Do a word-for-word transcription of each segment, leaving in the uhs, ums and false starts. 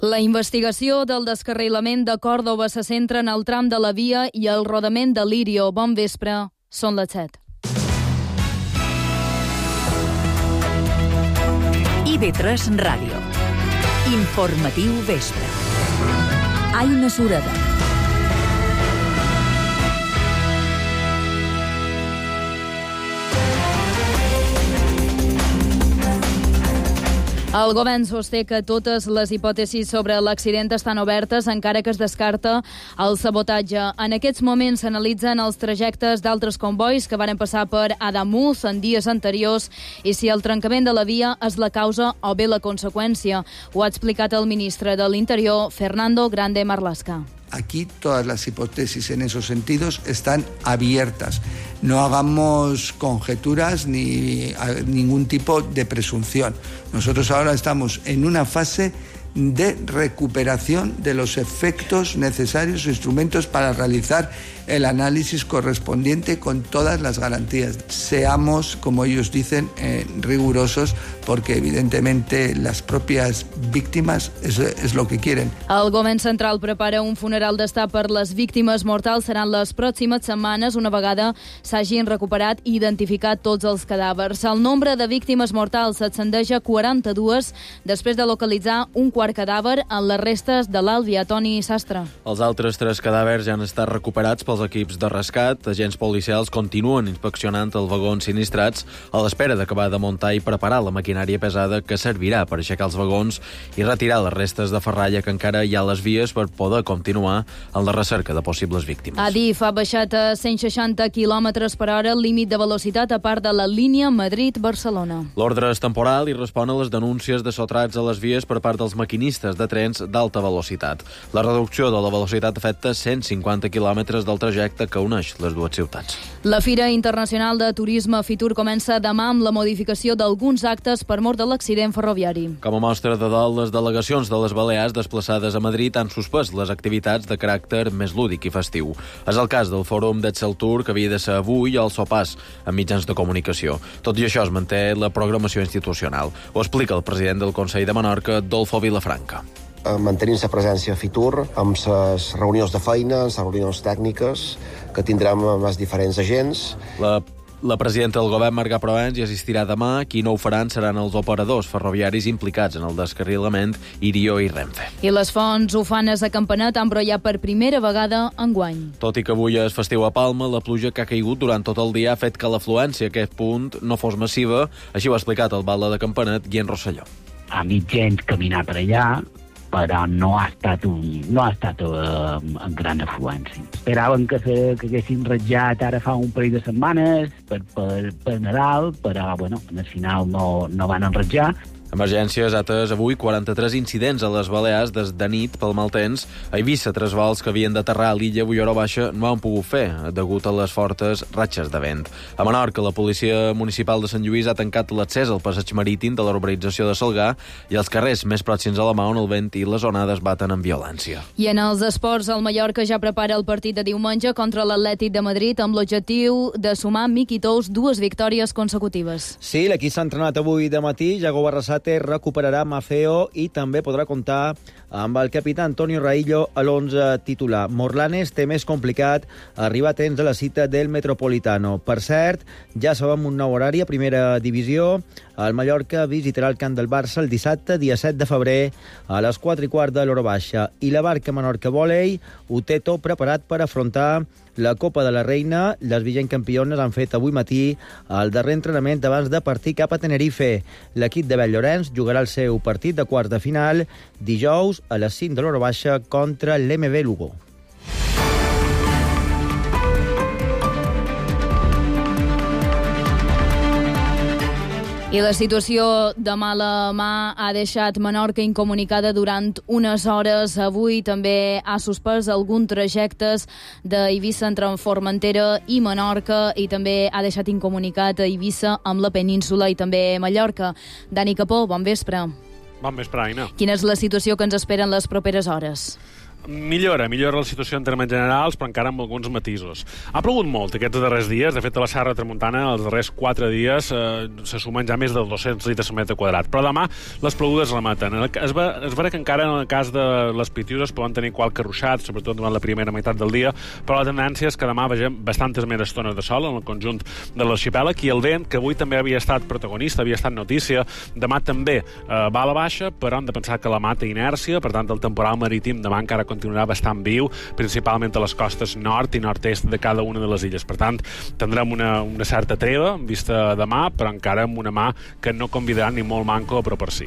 La investigació del descarrilament de Còrdova se centra en el tram de la via i el rodament de Lirio. Bon vespre, són les set. I V tres Ràdio. Informatiu vespre. Aina Sureda. El govern sosté que totes les hipòtesis sobre l'accident estan obertes, encara que es descarta el sabotatge. En aquests moments s'analitzen els trajectes d'altres convois que varen passar per Ademuz en dies anteriors i si el trencament de la via és la causa o bé la conseqüència. Ho ha explicat el ministre de l'Interior, Fernando Grande Marlaska. Aquí todas las hipótesis en esos sentidos están abiertas. No hagamos conjeturas ni ningún tipo de presunción. Nosotros ahora estamos en una fase de recuperación de los efectos necesarios, instrumentos para realizar el análisis correspondiente con todas las garantías. Seamos, como ellos dicen, eh, rigurosos, porque evidentemente las propias víctimas es, es lo que quieren. El govern central prepara un funeral d'estat per les víctimes mortals. Seran les pròximes setmanes, una vegada s'hagin recuperat i identificat tots els cadàvers. El nombre de víctimes mortals s'ascendeix a quaranta-dues després de localitzar un quart cadàver en les restes de l'Àlvia. Toni Sastre. Els altres tres cadàvers ja han estat recuperats pels equips de rescat. Agents policials continuen inspeccionant els vagons sinistrats a l'espera d'acabar de muntar i preparar la maquinària pesada que servirà per aixecar els vagons i retirar les restes de ferralla que encara hi ha a les vies per poder continuar en la recerca de possibles víctimes. Adif ha baixat a cent seixanta quilòmetres per hora el límit de velocitat a part de la línia Madrid-Barcelona. L'ordre és temporal i respon a les denúncies de sotrats a les vies per part dels maquinistes de trens d'alta velocitat. La reducció de la velocitat afecta cent cinquanta quilòmetres del trajecte que uneix les dues ciutats. La Fira Internacional de Turisme Fitur comença demà amb la modificació d'alguns actes per mort de l'accident ferroviari. Com a mostra de dol, les delegacions de les Balears desplaçades a Madrid han suspès les activitats de caràcter més lúdic i festiu. És el cas del Fòrum d'Exceltur, que havia de ser avui al sopars amb mitjans de comunicació. Tot i això es manté la programació institucional. Ho explica el president del Consell de Menorca, Dolfo Vilafranca. Mantenint la presència a Fitur amb les reunions de feina, les reunions tècniques que tindrem amb els diferents agents. La La presidenta del govern, Marga Proens, hi assistirà demà. Qui no ho faran seran els operadors ferroviaris implicats en el descarrilament, Irio i Renfe. I les fonts ufanes a Campanet han brollat per primera vegada enguany. Tot i que avui és festiu a Palma, la pluja que ha caigut durant tot el dia ha fet que l'afluència a aquest punt no fos massiva. Així ho ha explicat el batlle de Campanet, Guillem Rosselló. A mig gent caminar per allà, però no ha estat, un, no ha estat uh, en gran afluència. Esperaven que, se, que haguessin ratjat ara fa un parell de setmanes per, per, per Nadal, però bueno, al final no, no van enratjar. Emergències ates avui quaranta-tres incidents a les Balears des de nit pel mal temps. A Eivissa, tres vols que havien d'aterrar a l'illa avui hora baixa no han pogut fer, degut a les fortes ratxes de vent. A Menorca, la policia municipal de Sant Lluís ha tancat l'accés al passeig marítim de la urbanització de Salgar i els carrers més pròxims a la mà on el vent i les onades baten amb violència. I en els esports, el Mallorca ja prepara el partit de diumenge contra l'Atlètic de Madrid amb l'objectiu de sumar amb Miqui Tous dues victòries consecutives. Sí, l'equip s'ha entrenat avui de matí. Jago Barrasate recuperarà Mafeo i també podrà comptar amb el capità Antonio Raillo a l'onze titular. Morlanes té més complicat arribar a temps de la cita del Metropolitano. Per cert, ja sabem un nou horari a primera divisió. El Mallorca visitarà el camp del Barça el dissabte, dia set de febrer, a les quatre i quart de l'hora baixa. I la Barca Menorca Vòlei ho té tot preparat per afrontar la Copa de la Reina. Les vigents campiones han fet avui matí el darrer entrenament abans de partir cap a Tenerife. L'equip de Bell Llorenç jugarà el seu partit de quarts de final dijous a les cinc de l'hora baixa contra l'M V Lugo. I la situació de mala mà ha deixat Menorca incomunicada durant unes hores. Avui també ha suspès alguns trajectes d'Eivissa entre Formentera i Menorca i també ha deixat incomunicat a Eivissa amb la península i també Mallorca. Dani Capó, bon vespre. Bon vespre, Aina. Quina és la situació que ens espera en les properes hores? Millora, millora la situació en termes generals, però encara amb alguns matisos. Ha plogut molt aquests darrers dies. De fet, a la Serra Tramuntana, els darrers quatre dies, eh, se sumen ja més de dos-cents litres per metre quadrat. Però demà les plogudes remeten. Es, ve, es veurà que encara en el cas de les Pitiuses poden tenir qualque ruixat, sobretot durant la primera meitat del dia, però la tendència és que demà vegem bastantes més estones de sol en el conjunt de l'arxipèlag, i el vent, que avui també havia estat protagonista, havia estat notícia, demà també eh, va a la baixa, però hem de pensar que la mà té inèrcia, per tant el temporal marítim demà encara continuarà bastant viu, principalment a les costes nord i nord-est de cada una de les illes. Per tant, tindrem una, una certa treva en vista demà, però encara amb una mà que no convidarà ni molt manco a apropar-s'hi.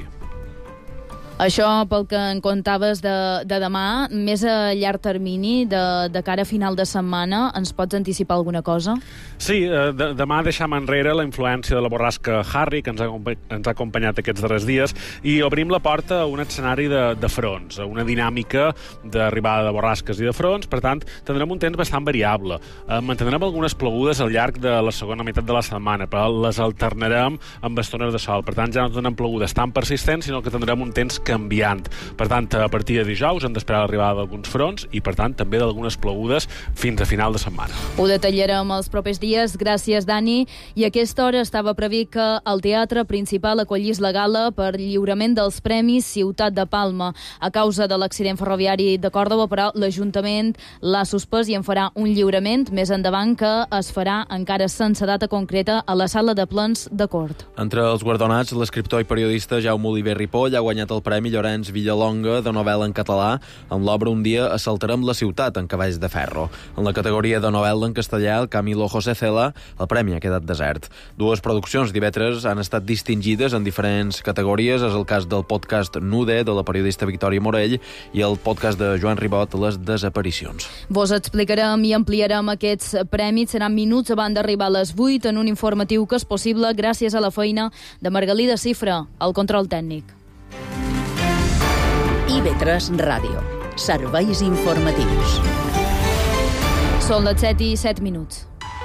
Això pel que en contaves de, de demà, més a llarg termini, de, de cara a final de setmana, ens pots anticipar alguna cosa? Sí, eh, de, demà deixam enrere la influència de la borrasca Harry, que ens ha, ens ha acompanyat aquests darrers dies, i obrim la porta a un escenari de, de fronts, a una dinàmica d'arribada de borrasques i de fronts. Per tant, tindrem un temps bastant variable. Eh, mantindrem algunes plogudes al llarg de la segona meitat de la setmana, però les alternarem amb estones de sol. Per tant, ja no tindrem plogudes tan persistents, sinó que tindrem un temps canviant. Per tant, a partir de dijous hem d'esperar l'arribada d'alguns fronts i, per tant, també d'algunes plogudes fins a final de setmana. Ho detallarem els propers dies. Gràcies, Dani. I a aquesta hora estava previst que el Teatre Principal acollís la gala per lliurament dels Premis Ciutat de Palma. A causa de l'accident ferroviari de Còrdova, però, l'Ajuntament l'ha suspès i en farà un lliurament més endavant, que es farà encara sense data concreta a la sala de plens de Cort. Entre els guardonats, l'escriptor i periodista Jaume Oliver Ripoll ha guanyat el Premi Llorenç Villalonga de novel·la en català amb l'obra Un dia assaltarem la ciutat en cavalls de ferro. En la categoria de novel·la en castellà, el Camilo José Cela, el premi ha quedat desert. Dues produccions divendres han estat distingides en diferents categories. És el cas del podcast Nude, de la periodista Victòria Morell, i el podcast de Joan Ribot, Les desaparicions. Vos explicarem i ampliarem aquests premis. Seran minuts abans d'arribar a les vuit en un informatiu que és possible gràcies a la feina de Margalida Cifra, al control tècnic. I B tres Ràdio. Serveis informatius. Són les set i set minuts.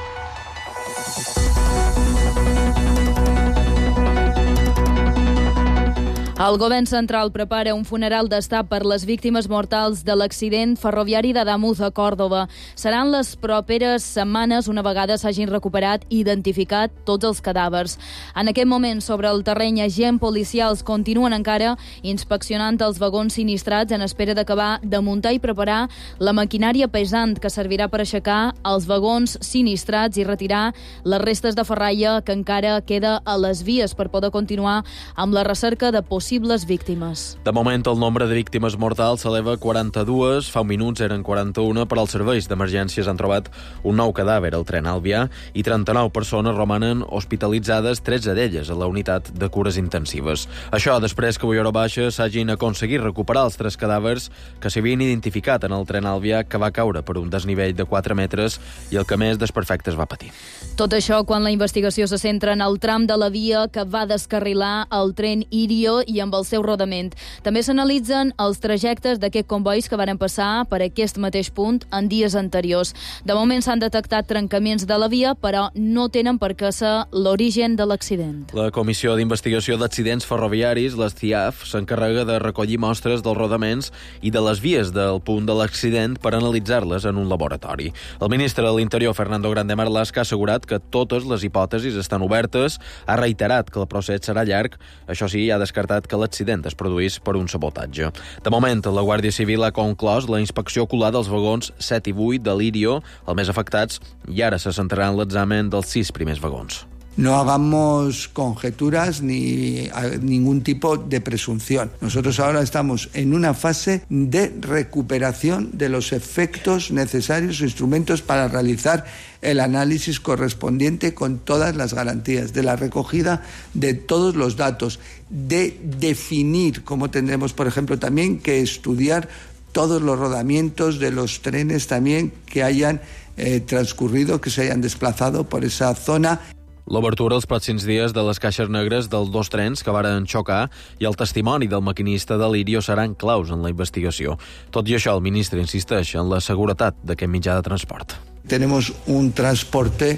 El govern central prepara un funeral d'estat per les víctimes mortals de l'accident ferroviari d'Adamuz a Còrdova. Seran les properes setmanes una vegada s'hagin recuperat i identificat tots els cadàvers. En aquest moment, sobre el terreny, agents policials continuen encara inspeccionant els vagons sinistrats en espera d'acabar de muntar i preparar la maquinària pesant que servirà per aixecar els vagons sinistrats i retirar les restes de ferralla que encara queda a les vies per poder continuar amb la recerca de possibles víctimes. De moment, el nombre de víctimes mortals s'eleva a quaranta-dues. Fa un minuts eren quaranta-una, però els serveis d'emergències han trobat un nou cadàver al tren Àlvia i trenta-nou persones romanen hospitalitzades, tretze d'elles a la unitat de cures intensives. Això després que avui a hora baixa s'hagin aconseguit recuperar els tres cadàvers que s'havien identificat en el tren Àlvia, que va caure per un desnivell de quatre metres i el que més desperfectes va patir. Tot això quan la investigació se centra en el tram de la via que va descarrilar el tren Irio i amb el seu rodament. També s'analitzen els trajectes d'aquests convois que varen passar per aquest mateix punt en dies anteriors. De moment s'han detectat trencaments de la via, però no tenen per què ser l'origen de l'accident. La Comissió d'Investigació d'Accidents Ferroviaris, la C I A F, s'encarrega de recollir mostres dels rodaments i de les vies del punt de l'accident per analitzar-les en un laboratori. El ministre de l'Interior, Fernando Grande Marlaska, ha assegurat que totes les hipòtesis estan obertes, ha reiterat que el procés serà llarg, això sí, ha descartat que l'accident es produís per un sabotatge. De moment, la Guàrdia Civil ha conclòs la inspecció ocular dels vagons set i vuit de l'Irio, els més afectats, i ara se centrarà en l'examen dels sis primers vagons. No hagamos conjeturas ni ningún tipo de presunción. Nosotros ahora estamos en una fase de recuperación de los efectos necesarios, instrumentos para realizar el análisis correspondiente con todas las garantías, de la recogida de todos los datos, de definir cómo tendremos, por ejemplo, también que estudiar todos los rodamientos de los trenes también que hayan eh, transcurrido, que se hayan desplazado por esa zona. L'obertura els pròxims dies de les caixes negres dels dos trens que varen xocar i el testimoni del maquinista de l'Irio seran claus en la investigació. Tot i això, el ministre insisteix en la seguretat d'aquest mitjà de transport. Tenemos un transporte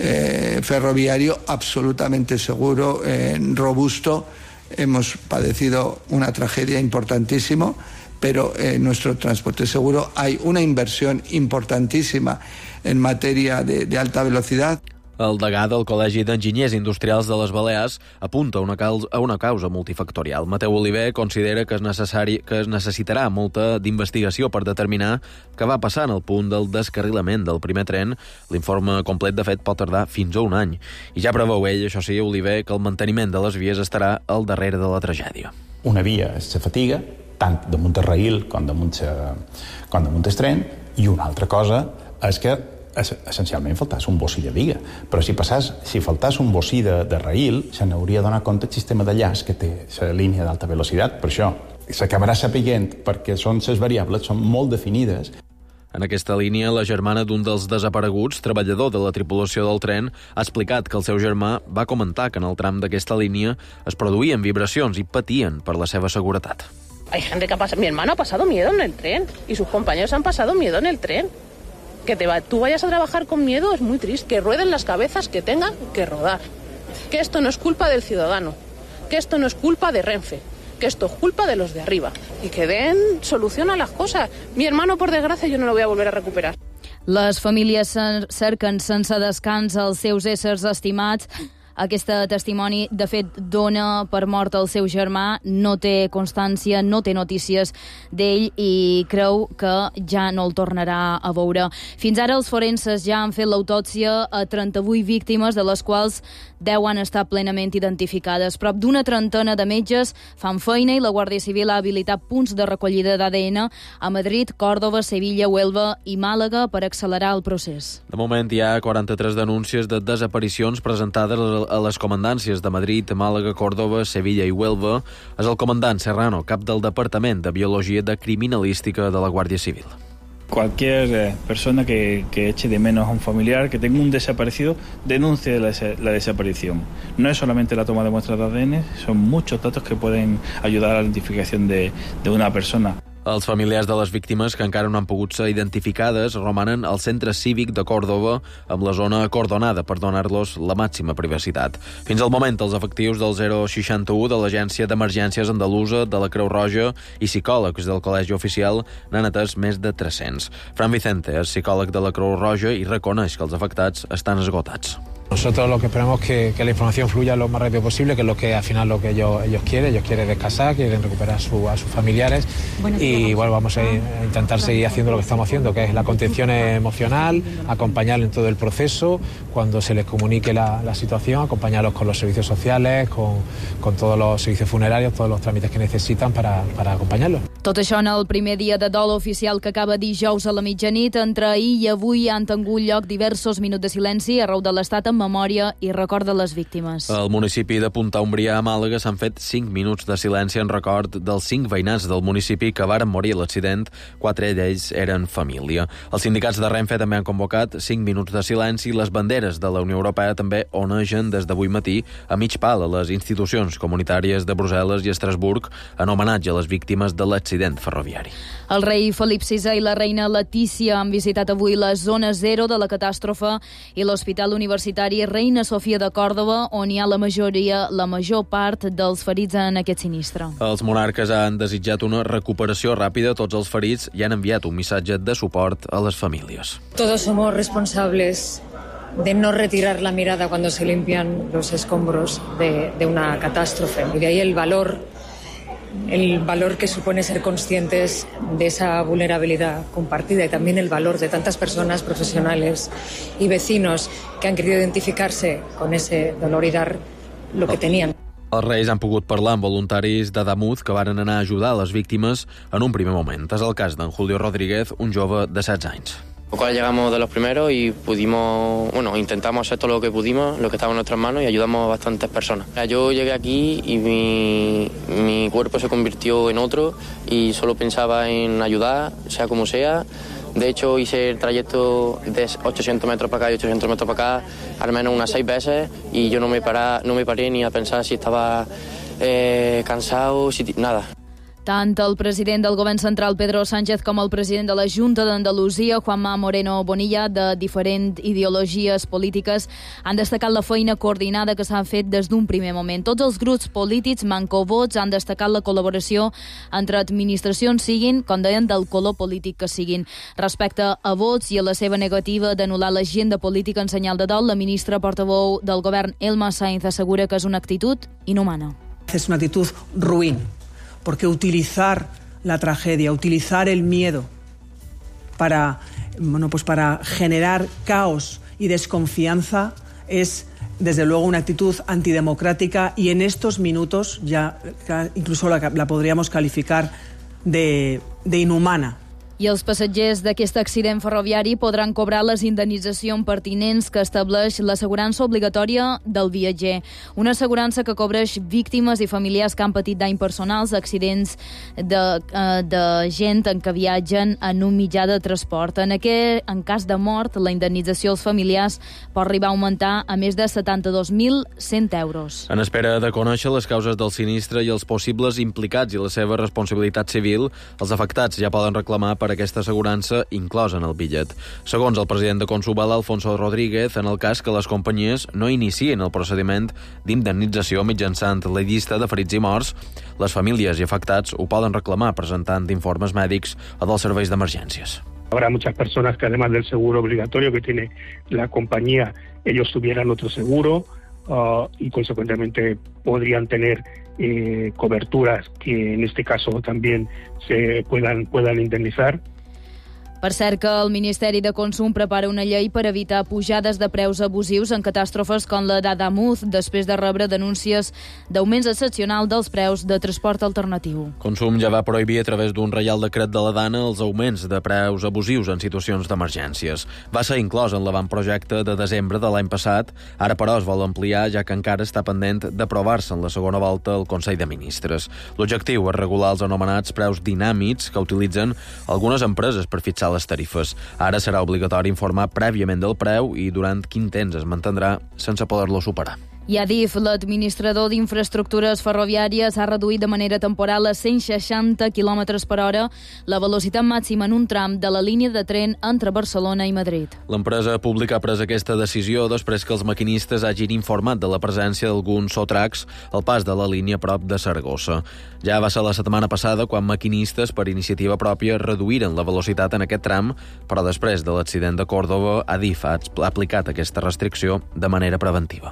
eh, ferroviario absolutamente seguro, eh, robusto. Hemos padecido una tragedia importantísima, pero en nuestro transporte seguro hay una inversión importantísima en materia de, de alta velocidad. El degà del Col·legi d'Enginyers Industrials de les Balears apunta una causa, a una causa multifactorial. Mateu Oliver considera que és necessari que es necessitarà molta d'investigació per determinar què va passar en el punt del descarrilament del primer tren. L'informe complet, de fet, pot tardar fins a un any. I ja preveu ell, això sí, Oliver, que el manteniment de les vies estarà al darrere de la tragèdia. Una via se fatiga, tant damunt el raïl com damunt, com damunt el tren, i una altra cosa és que essencialment faltàs un bocí de viga, però si passàs, si faltàs un bocí de, de raïl, se n'hauria de donar compte el sistema de llaç que té la línia d'alta velocitat. Per això s'acabarà sapiguent, perquè són les variables, són molt definides. En aquesta línia, la germana d'un dels desapareguts, treballador de la tripulació del tren, ha explicat que el seu germà va comentar que en el tram d'aquesta línia es produïen vibracions i patien per la seva seguretat. Hay gente que ha pasado, mi hermano ha pasado miedo en el tren y sus compañeros han pasado miedo en el tren. Que te va, tú vayas a trabajar con miedo es muy triste, que rueden las cabezas que tengan que rodar. Que esto no es culpa del ciudadano, que esto no es culpa de Renfe, que esto es culpa de los de arriba. Y que den solución a las cosas. Mi hermano, por desgracia, yo no lo voy a volver a recuperar. Les famílies cerquen sense descans els seus éssers estimats. Aquest testimoni, de fet, dona per mort el seu germà, no té constància, no té notícies d'ell i creu que ja no el tornarà a veure. Fins ara els forenses ja han fet l'autòpsia a trenta-vuit víctimes, de les quals deu han estat plenament identificades. Prop d'una trentena de metges fan feina i la Guàrdia Civil ha habilitat punts de recollida d'A D N a Madrid, Còrdova, Sevilla, Huelva i Màlaga per accelerar el procés. De moment hi ha quaranta-tres denúncies de desaparicions presentades a les comandàncies de Madrid, Màlaga, Còrdova, Sevilla i Huelva. És el comandant Serrano, cap del Departament de Biologia de Criminalística de la Guàrdia Civil. Cualquier persona que, que eche de menos a un familiar, que tenga un desaparecido, denuncie la, la desaparición. No es solamente la toma de muestras de A D N, son muchos datos que pueden ayudar a la identificación de, de una persona. Els familiars de les víctimes que encara no han pogut ser identificades romanen al centre cívic de Còrdova amb la zona acordonada per donar-los la màxima privacitat. Fins al moment, els efectius del zero seixanta-u de l'Agència d'Emergències Andalusa, de la Creu Roja i psicòlegs del Col·legi Oficial n'han atès més de tres-cents. Fran Vicente és psicòleg de la Creu Roja i reconeix que els afectats estan esgotats. Nosotros lo que esperamos es que, que la información fluya lo más rápido posible, que es lo que al final lo que ellos, ellos quieren. Ellos quieren descansar, quieren recuperar su, a sus familiares y bueno, vamos a, ir, a intentar seguir haciendo lo que estamos haciendo, que es la contención emocional, acompañarlos en todo el proceso, cuando se les comunique la, la situación, acompañarlos con los servicios sociales, con, con todos los servicios funerarios, todos los trámites que necesitan para, para acompañarlos. Tot això en el primer dia de dol oficial que acaba dijous a la mitjanit. Entre ahir i avui han tingut lloc diversos minuts de silenci arreu de l'Estat en memòria i record de les víctimes. Al municipi de Punta Umbrià, a Màlaga, s'han fet cinc minuts de silenci en record dels cinc veïnats del municipi que varen morir a l'accident. Quatre d'ells eren família. Els sindicats de Renfe també han convocat cinc minuts de silenci. Les banderes de la Unió Europea també onegen des d'avui matí a mig pal a les institucions comunitàries de Brussel·les i Estrasburg en homenatge a les víctimes de l'accident ferroviari. El rei Felip sisè i la reina Letícia han visitat avui la zona zero de la catàstrofe i l'Hospital Universitari Reina Sofia de Còrdova, on hi ha la majoria, la major part dels ferits en aquest sinistre. Els monarques han desitjat una recuperació ràpida a tots els ferits i han enviat un missatge de suport a les famílies. Todos somos responsables de no retirar la mirada cuando se limpian los escombros de, de una catástrofe. Y de ahí el valor, el valor que supone ser conscientes de esa vulnerabilidad compartida y también el valor de tantas personas profesionales y vecinos que han querido identificarse con ese dolor y dar lo que tenían. Els reis han pogut parlar amb voluntaris d'Adamuz que varen anar a ajudar a les víctimes en un primer moment. És el cas d'en Julio Rodríguez, un jove de setze anys. Lo cual llegamos de los primeros y pudimos, bueno, intentamos hacer todo lo que pudimos, lo que estaba en nuestras manos y ayudamos a bastantes personas. Yo llegué aquí y mi, mi cuerpo se convirtió en otro y solo pensaba en ayudar, sea como sea. De hecho, hice el trayecto de ochocientos metros para acá y ochocientos metros para acá al menos unas seis veces y yo no me, para, no me paré ni a pensar si estaba eh, cansado, si, nada. Tant el president del govern central, Pedro Sánchez, com el president de la Junta d'Andalusia, Juanma Moreno Bonilla, de diferents ideologies polítiques, han destacat la feina coordinada que s'ha fet des d'un primer moment. Tots els grups polítics mancovots han destacat la col·laboració entre administracions, siguin, com deien, del color polític que siguin. Respecte a vots i a la seva negativa d'anul·lar l'agenda política en senyal de dol, la ministra portaveu del govern, Elma Sainz, assegura que és una actitud inhumana. Es una actitud ruin, porque utilizar la tragedia, utilizar el miedo para, bueno, pues para generar caos y desconfianza es, desde luego, una actitud antidemocrática y en estos minutos ya incluso la, la podríamos calificar de, de inhumana. I els passatgers d'aquest accident ferroviari podran cobrar les indemnitzacions pertinents que estableix l'assegurança obligatòria del viatger. Una assegurança que cobreix víctimes i familiars que han patit danys personals, accidents de, eh, de gent en què viatgen en un mitjà de transport. En, aquest, en cas de mort, la indemnització als familiars pot arribar a augmentar a més de setanta-dos mil cent euros. En espera de conèixer les causes del sinistre i els possibles implicats i la seva responsabilitat civil, els afectats ja poden reclamar per aquesta assegurança inclosa en el bitllet. Segons el president de Consuval, Alfonso Rodríguez, en el cas que les companyies no inicien el procediment d'indemnització mitjançant la llista de ferits i morts, les famílies i afectats ho poden reclamar presentant informes mèdics o dels serveis d'emergències. Habrá muchas personas que, además del seguro obligatorio que tiene la compañía, ellos tuvieran otro seguro uh, y consecuentemente podrían tener eh, coberturas que en este caso también se puedan, puedan indemnizar. Per cert que el Ministeri de Consum prepara una llei per evitar pujades de preus abusius en catàstrofes com la d'Adamuz, després de rebre denúncies d'augments excepcionals dels preus de transport alternatiu. Consum ja va prohibir a través d'un reial decret de la Dana els augments de preus abusius en situacions d'emergències. Va ser inclòs en l'avantprojecte de desembre de l'any passat, ara però es vol ampliar ja que encara està pendent d'aprovar-se en la segona volta al Consell de Ministres. L'objectiu és regular els anomenats preus dinàmics que utilitzen algunes empreses per fixar les tarifes. Ara serà obligatori informar prèviament del preu i durant quin temps es mantindrà sense poder-lo superar. I Adif, l'administrador d'infraestructures ferroviàries, ha reduït de manera temporal a cent seixanta quilòmetres per hora la velocitat màxima en un tram de la línia de tren entre Barcelona i Madrid. L'empresa pública ha pres aquesta decisió després que els maquinistes hagin informat de la presència d'alguns sotracs al pas de la línia prop de Saragossa. Ja va ser la setmana passada quan maquinistes, per iniciativa pròpia, reduïren la velocitat en aquest tram, però després de l'accident de Còrdova, Adif ha aplicat aquesta restricció de manera preventiva.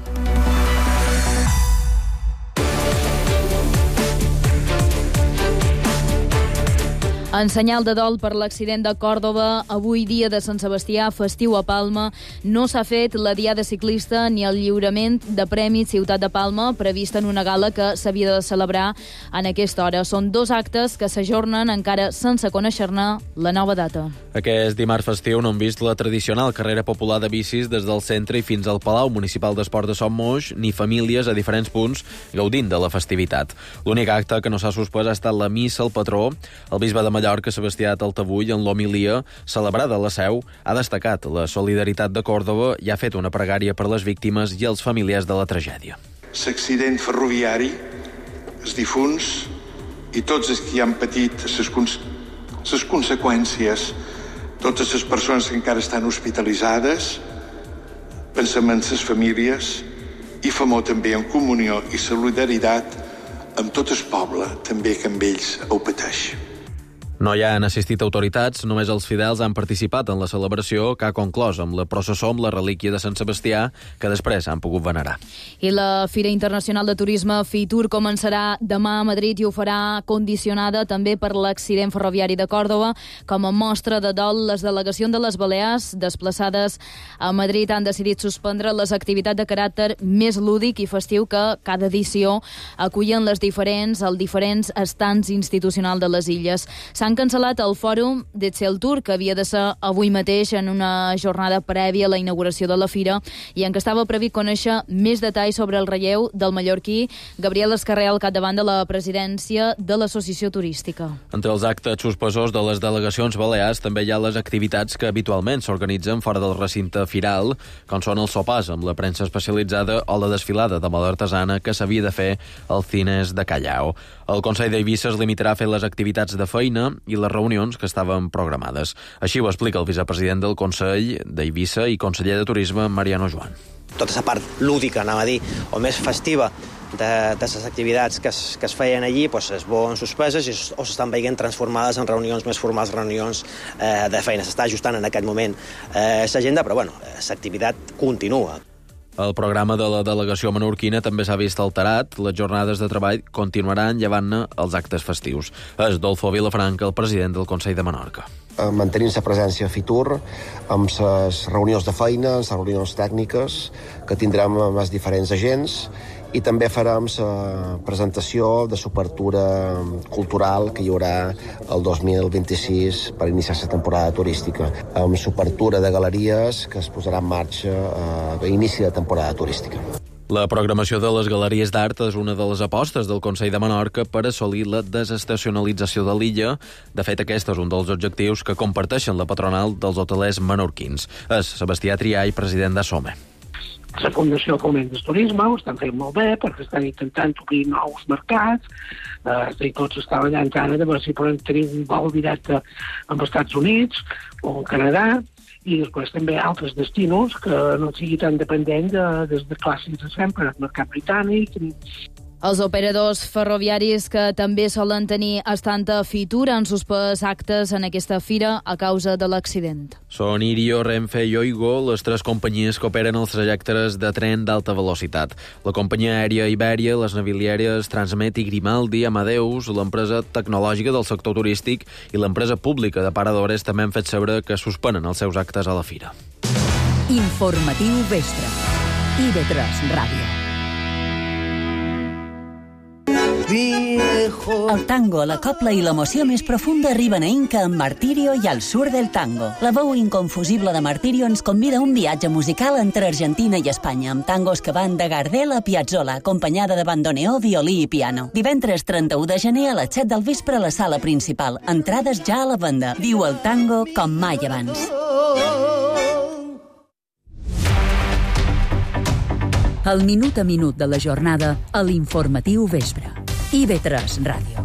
En senyal de dol per l'accident de Còrdova, avui dia de Sant Sebastià, festiu a Palma, no s'ha fet la diada ciclista ni el lliurament de Premis Ciutat de Palma, prevista en una gala que s'havia de celebrar en aquesta hora. Són dos actes que s'ajornen encara sense conèixer-ne la nova data. Aquest dimarts festiu no han vist la tradicional carrera popular de bicis des del centre i fins al Palau Municipal d'Esport de Son Moix, ni famílies a diferents punts gaudint de la festivitat. L'únic acte que no s'ha suspès ha estat la missa al patró. El bisbe de Mallorca, Sebastià Taltabull, en l'homilia celebrada a la Seu, ha destacat la solidaritat de Còrdova i ha fet una pregària per les víctimes i els familiars de la tragèdia. L'accident ferroviari, els difunts i tots els que han patit les conseqüències, totes les persones que encara estan hospitalitzades, pensem en les famílies i fem també en comunió i solidaritat amb tot el poble, també que amb ells ho pateix. No hi han assistit autoritats, només els fidels han participat en la celebració que ha conclòs amb la processó amb la relíquia de Sant Sebastià, que després han pogut venerar. I la Fira Internacional de Turisme Fitur començarà demà a Madrid i ho farà condicionada també per l'accident ferroviari de Còrdova. Com a mostra de dol, les delegacions de les Balears desplaçades a Madrid han decidit suspendre les activitats de caràcter més lúdic i festiu que cada edició acullen les diferents, els diferents estants institucionals de les illes. S'han han cancel·lat el fòrum d'Exceltur, que havia de ser avui mateix en una jornada prèvia a la inauguració de la fira i en què estava previst conèixer més detalls sobre el relleu del mallorquí Gabriel Escarrer al capdavant de la presidència de l'Associació Turística. Entre els actes suspesos de les delegacions balears també hi ha les activitats que habitualment s'organitzen fora del recinte firal, com són els sopars amb la premsa especialitzada o la desfilada de moda artesana que s'havia de fer als cines de Callao. El Consell d'Eivissa es limitarà a fer les activitats de feina i les reunions que estaven programades. Així ho explica el vicepresident del Consell d'Eivissa i conseller de Turisme, Mariano Joan. Tota la part lúdica, anava a dir, o més festiva de les activitats que es, que es feien allí pues, es veuen suspeses i, o s'estan veient transformades en reunions més formals, reunions eh, de feina. S'està ajustant en aquest moment l'agenda, eh, però bueno, l'activitat continua. El programa de la delegació menorquina també s'ha vist alterat. Les jornades de treball continuaran llevant-ne els actes festius. És Dolfo Vilafranca, el president del Consell de Menorca. Mantenint la presència a Fitur, amb les reunions de feina, les reunions tècniques que tindrem amb els diferents agents, i també farem la presentació de l'obertura cultural que hi haurà el dos mil vint-i-sis per iniciar la temporada turística, amb l'obertura de galeries que es posarà en marxa a inici de temporada turística. La programació de les galeries d'art és una de les apostes del Consell de Menorca per assolir la desestacionalització de l'illa. De fet, aquest és un dels objectius que comparteixen la patronal dels hotelers menorquins. És Sebastià Triall, president d'Assome. La Fundació Foment del Turisme ho estan fent molt bé perquè estan intentant obrir nous mercats eh, i tots estan ballant ara de veure si podem tenir un vol directe amb els Estats Units o amb Canadà i després també altres destinos que no sigui tan dependent de, des de clàssics de sempre, el mercat britànic. Els operadors ferroviaris que també solen tenir estant a Fitur han suspès actes en aquesta fira a causa de l'accident. Són Irio, Renfe i Oigo, les tres companyies que operen els trajectes de tren d'alta velocitat. La companyia aèria Ibèria, les navilièries Transmet i Grimaldi, Amadeus, l'empresa tecnològica del sector turístic i l'empresa pública de paradores també han fet saber que suspenen els seus actes a la fira. Informatiu Vespre. I V tres Ràdio. El tango, la copla i l'emoció més profunda arriben a Inca amb Martirio i al sur del tango. La veu inconfusible de Martirio ens convida a un viatge musical entre Argentina i Espanya, amb tangos que van de Gardel a Piazzolla, acompanyada de bandoneó, violí i piano. Divendres trenta-u de gener a les set del vespre a la sala principal. Entrades ja a la venda. Viu el tango com mai abans. El minut a minut de la jornada a l'Informatiu Vespre. I V tres Ràdio.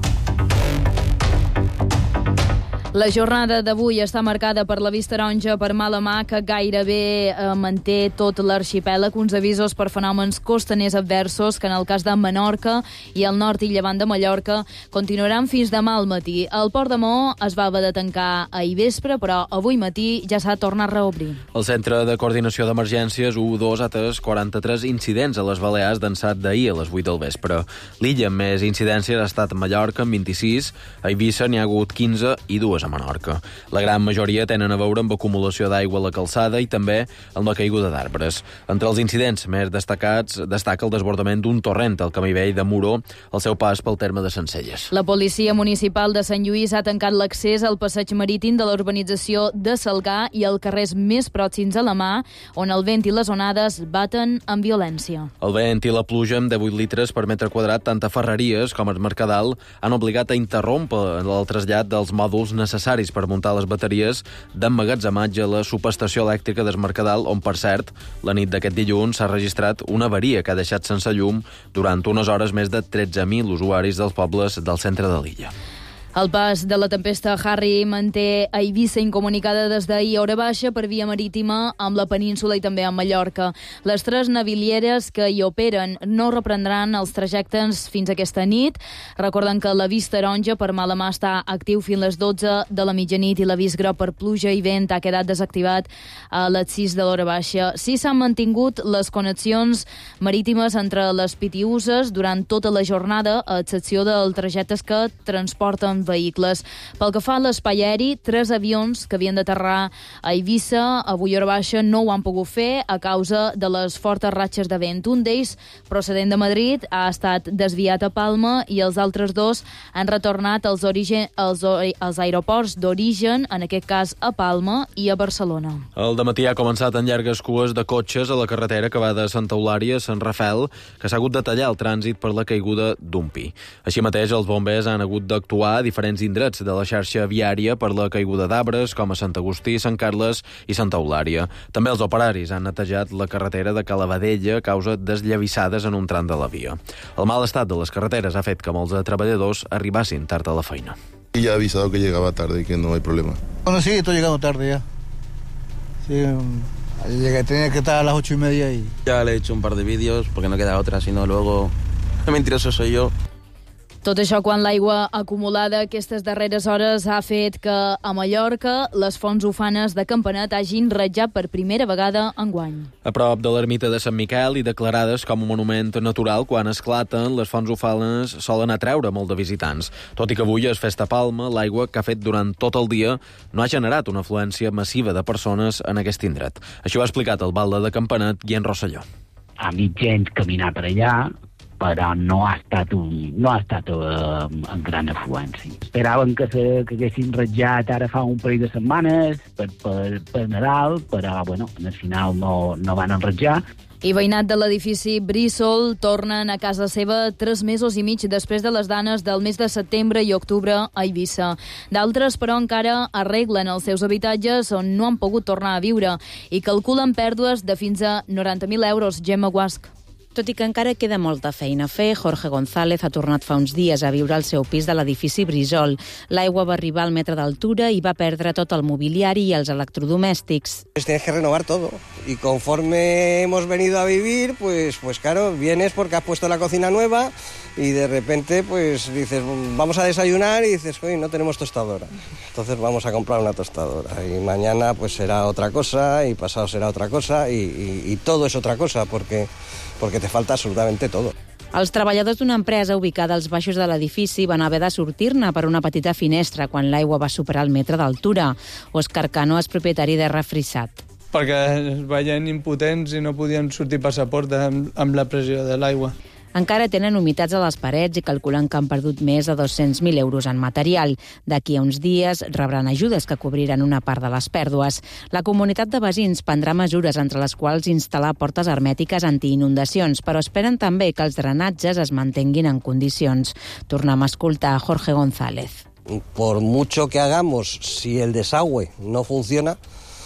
La jornada d'avui està marcada per l'avís taronja per mala mà que gairebé eh, manté tot l'arxipèlag, uns avisos per fenòmens costaners adversos que en el cas de Menorca i el nord i llevant de Mallorca continuaran fins demà al matí. El port de Maó es va haver de tancar ahir vespre, però avui matí ja s'ha tornat a reobrir. El Centre de Coordinació d'Emergències U dos ha atès quaranta-tres incidents a les Balears d'ençà d'ahir a les vuit del vespre. L'illa amb més incidències ha estat Mallorca amb vint-i-sis, a Eivissa n'hi ha hagut quinze i dues a Menorca. La gran majoria tenen a veure amb acumulació d'aigua a la calçada i també amb la caiguda d'arbres. Entre els incidents més destacats destaca el desbordament d'un torrent al camí vell de Muró al seu pas pel terme de Sencelles. La policia municipal de Sant Lluís ha tancat l'accés al passeig marítim de la urbanització de Salgà i als carrers més pròxims a la mà, on el vent i les onades baten amb violència. El vent i la pluja amb divuit litres per metre quadrat tant a Ferreries com a Mercadal han obligat a interrompre el trasllat dels mòduls necessaris per muntar les bateries d'emmagatzematge a la subestació elèctrica del Mercadal, on, per cert, la nit d'aquest dilluns s'ha registrat una avaria que ha deixat sense llum durant unes hores més de tretze mil usuaris dels pobles del centre de l'illa. El pas de la tempesta Harry manté a Eivissa incomunicada des d'ahir a hora baixa per via marítima amb la península i també amb Mallorca. Les tres navilieres que hi operen no reprendran els trajectes fins aquesta nit. Recorden que l'avís taronja per mala mà està actiu fins a les dotze de la mitjanit i l'avís groc per pluja i vent ha quedat desactivat a les sis de l'hora baixa. Sí s'han mantingut les connexions marítimes entre les Pitiuses durant tota la jornada, a excepció dels trajectes que transporten vehicles. Pel que fa a l'espai aeri, tres avions que havien d'aterrar a Eivissa, avui hora baixa, no ho han pogut fer a causa de les fortes ratxes de vent. Un d'ells, procedent de Madrid, ha estat desviat a Palma i els altres dos han retornat als, origen, als, als aeroports d'origen, en aquest cas a Palma i a Barcelona. El dematí ha començat en llargues cues de cotxes a la carretera que va de Santa Eulària a Sant Rafel, que s'ha hagut de tallar el trànsit per la caiguda d'un pi. Així mateix, els bombers han hagut d'actuar a diferents indrets de la xarxa viària per la caiguda d'arbres, com a Sant Agustí, Sant Carles i Santa Eulària. També els operaris han netejat la carretera de Calavadella a causa d'esllavissades en un tram de la via. El mal estat de les carreteres ha fet que molts de treballadors arribassin tard a la feina. Y ya ha avisado que llegaba tarde y que no hay problema. Bueno, sí, estoy llegando tarde ya. Sí, llegué, tenía que estar a las ocho y media y... Ya le he hecho un par de vídeos porque no queda otra, si no luego el mentiroso soy yo. Tot això quan l'aigua acumulada aquestes darreres hores ha fet que a Mallorca les fonts ufanes de Campanet hagin ratjat per primera vegada enguany. A prop de l'ermita de Sant Miquel i declarades com un monument natural, quan esclaten, les fonts ufanes solen atreure molt de visitants. Tot i que avui és festa Palma, l'aigua que ha fet durant tot el dia no ha generat una afluència massiva de persones en aquest indret. Això ho ha explicat el balde de Campanet, Guillem Rosselló. A mitjans caminar per allà, però no ha estat, un, no ha estat uh, en gran afluència. Esperaven que, se, que haguessin ratjat ara fa un parell de setmanes per, per, per Nadal, però bueno, al final no, no van enratjar. I veïnat de l'edifici Brissol tornen a casa seva tres mesos i mig després de les danes del mes de setembre i octubre a Eivissa. D'altres, però, encara arreglen els seus habitatges on no han pogut tornar a viure i calculen pèrdues de fins a noranta mil euros. Gemma Guasc. Tot i que encara queda molta feina a fer, Jorge González ha tornat fa uns dies a viure al seu pis de l'edifici Brissol. L'aigua va arribar al metre d'altura i va perdre tot el mobiliari i els electrodomèstics. Tienes que renovar todo y conforme hemos venido a vivir, pues, pues claro, vienes porque has puesto la cocina nueva y de repente pues dices, vamos a desayunar y dices, oye, no tenemos tostadora. Entonces vamos a comprar una tostadora y mañana pues será otra cosa y pasado será otra cosa y, y, y todo es otra cosa porque... porque te falta absolutamente todo. Els treballadors d'una empresa ubicada als baixos de l'edifici van haver de sortir-ne per una petita finestra quan l'aigua va superar el metre d'altura. Òscar Cano és propietari de Refrisat. Perquè es veien impotents i no podien sortir passaport amb, amb la pressió de l'aigua. Encara tenen humitats a les parets i calculen que han perdut més de dos-cents mil euros en material. D'aquí a uns dies rebran ajudes que cobriran una part de les pèrdues. La comunitat de veïns prendrà mesures, entre les quals instal·lar portes hermètiques antiinundacions, però esperen també que els drenatges es mantinguin en condicions. Tornem a escoltar a Jorge González. Por mucho que hagamos, si el desagüe no funciona,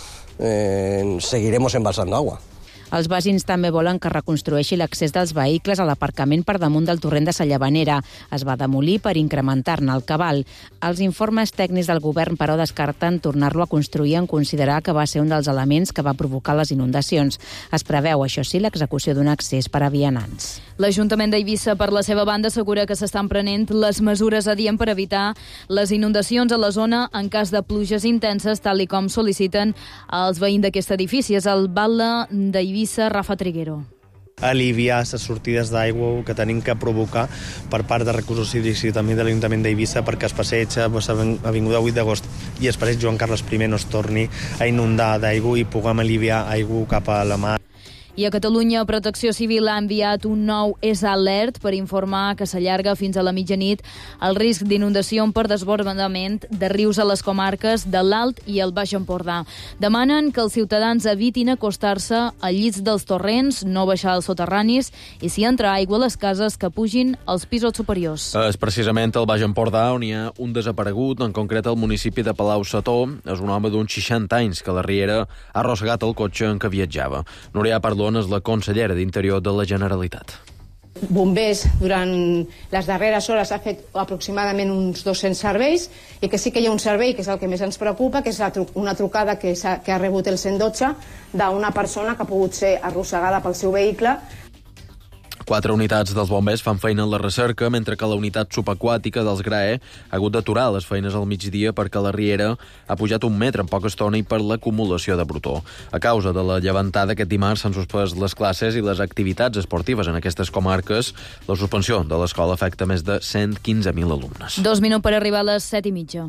eh, seguiremos embalsando agua. Els veïns també volen que reconstrueixi l'accés dels vehicles a l'aparcament per damunt del torrent de Sallavanera. Es va demolir per incrementar-ne el cabal. Els informes tècnics del govern, però, descarten tornar-lo a construir en considerar que va ser un dels elements que va provocar les inundacions. Es preveu, això sí, l'execució d'un accés per a vianants. L'Ajuntament d'Eivissa, per la seva banda, assegura que s'estan prenent les mesures adients per evitar les inundacions a la zona en cas de pluges intenses, tal i com sol·liciten els veïns d'aquest edifici. És el batlle d'Eivissa, Rafa Triguero. Aliviar les sortides d'aigua que tenim que provocar per part de recursos hídrics i també de l'Ajuntament d'Eivissa perquè es passeig a Avinguda vuit d'agost i es passeig Joan Carles I no es torni a inundar d'aigua i puguem aliviar aigua cap a la mar. I a Catalunya, Protecció Civil ha enviat un nou S Alert per informar que s'allarga fins a la mitjanit el risc d'inundació per desbordament de rius a les comarques de l'Alt i el Baix Empordà. Demanen que els ciutadans evitin acostar-se a llits dels torrents, no baixar als soterranis i, si entra aigua a les cases, que pugin als pisos superiors. És precisament al Baix Empordà on hi ha un desaparegut, en concret al municipi de Palau-Sató. És un home d'uns seixanta anys que la Riera ha arrossegat el cotxe en què viatjava. Núria Parlon és la consellera d'Interior de la Generalitat. Bombers, durant les darreres hores, ha fet aproximadament uns dos-cents serveis i que sí que hi ha un servei, que és el que més ens preocupa, que és una trucada que ha, que ha rebut el cent dotze d'una persona que ha pogut ser arrossegada pel seu vehicle. Quatre unitats dels bombers fan feina en la recerca, mentre que la unitat subaquàtica dels GRAE ha hagut d'aturar les feines al migdia perquè la riera ha pujat un metre en poca estona i per l'acumulació de brutó. A causa de la llevantada aquest dimarts s'han suspès les classes i les activitats esportives en aquestes comarques. La suspensió de l'escola afecta més de cent quinze mil alumnes. Dos minuts per arribar a les set i mitja.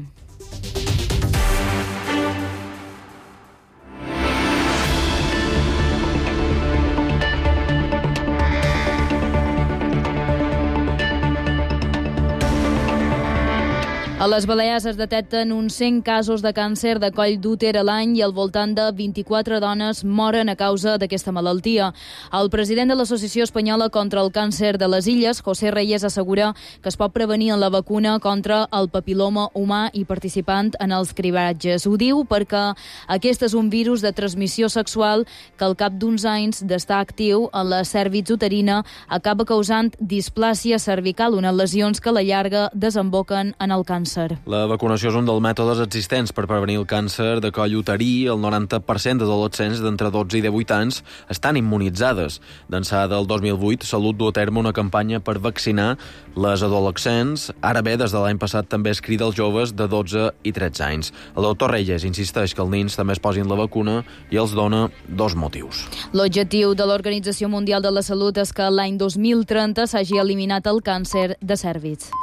A les Balears es detecten uns cent casos de càncer de coll d'úter a l'any i al voltant de vint-i-quatre dones moren a causa d'aquesta malaltia. El president de l'Associació Espanyola contra el Càncer de les Illes, José Reyes, assegura que es pot prevenir en la vacuna contra el papiloma humà i participant en els cribatges. Ho diu perquè aquest és un virus de transmissió sexual que al cap d'uns anys d'estar actiu en la cervix uterina acaba causant displàsia cervical, unes lesions que a la llarga desemboquen en el càncer. La vacunació és un dels mètodes existents per prevenir el càncer de coll uterí. El noranta per cent de adolescents d'entre dotze i divuit anys estan immunitzades. D'ençà del dos mil vuit, Salut du a terme una campanya per vaccinar les adolescents. Ara bé, des de l'any passat també es crida als joves de dotze i tretze anys. El doctor Reyes insisteix que els nens també es posin la vacuna i els dona dos motius. L'objectiu de l'Organització Mundial de la Salut és que l'any dos mil trenta s'hagi eliminat el càncer de cèrvix.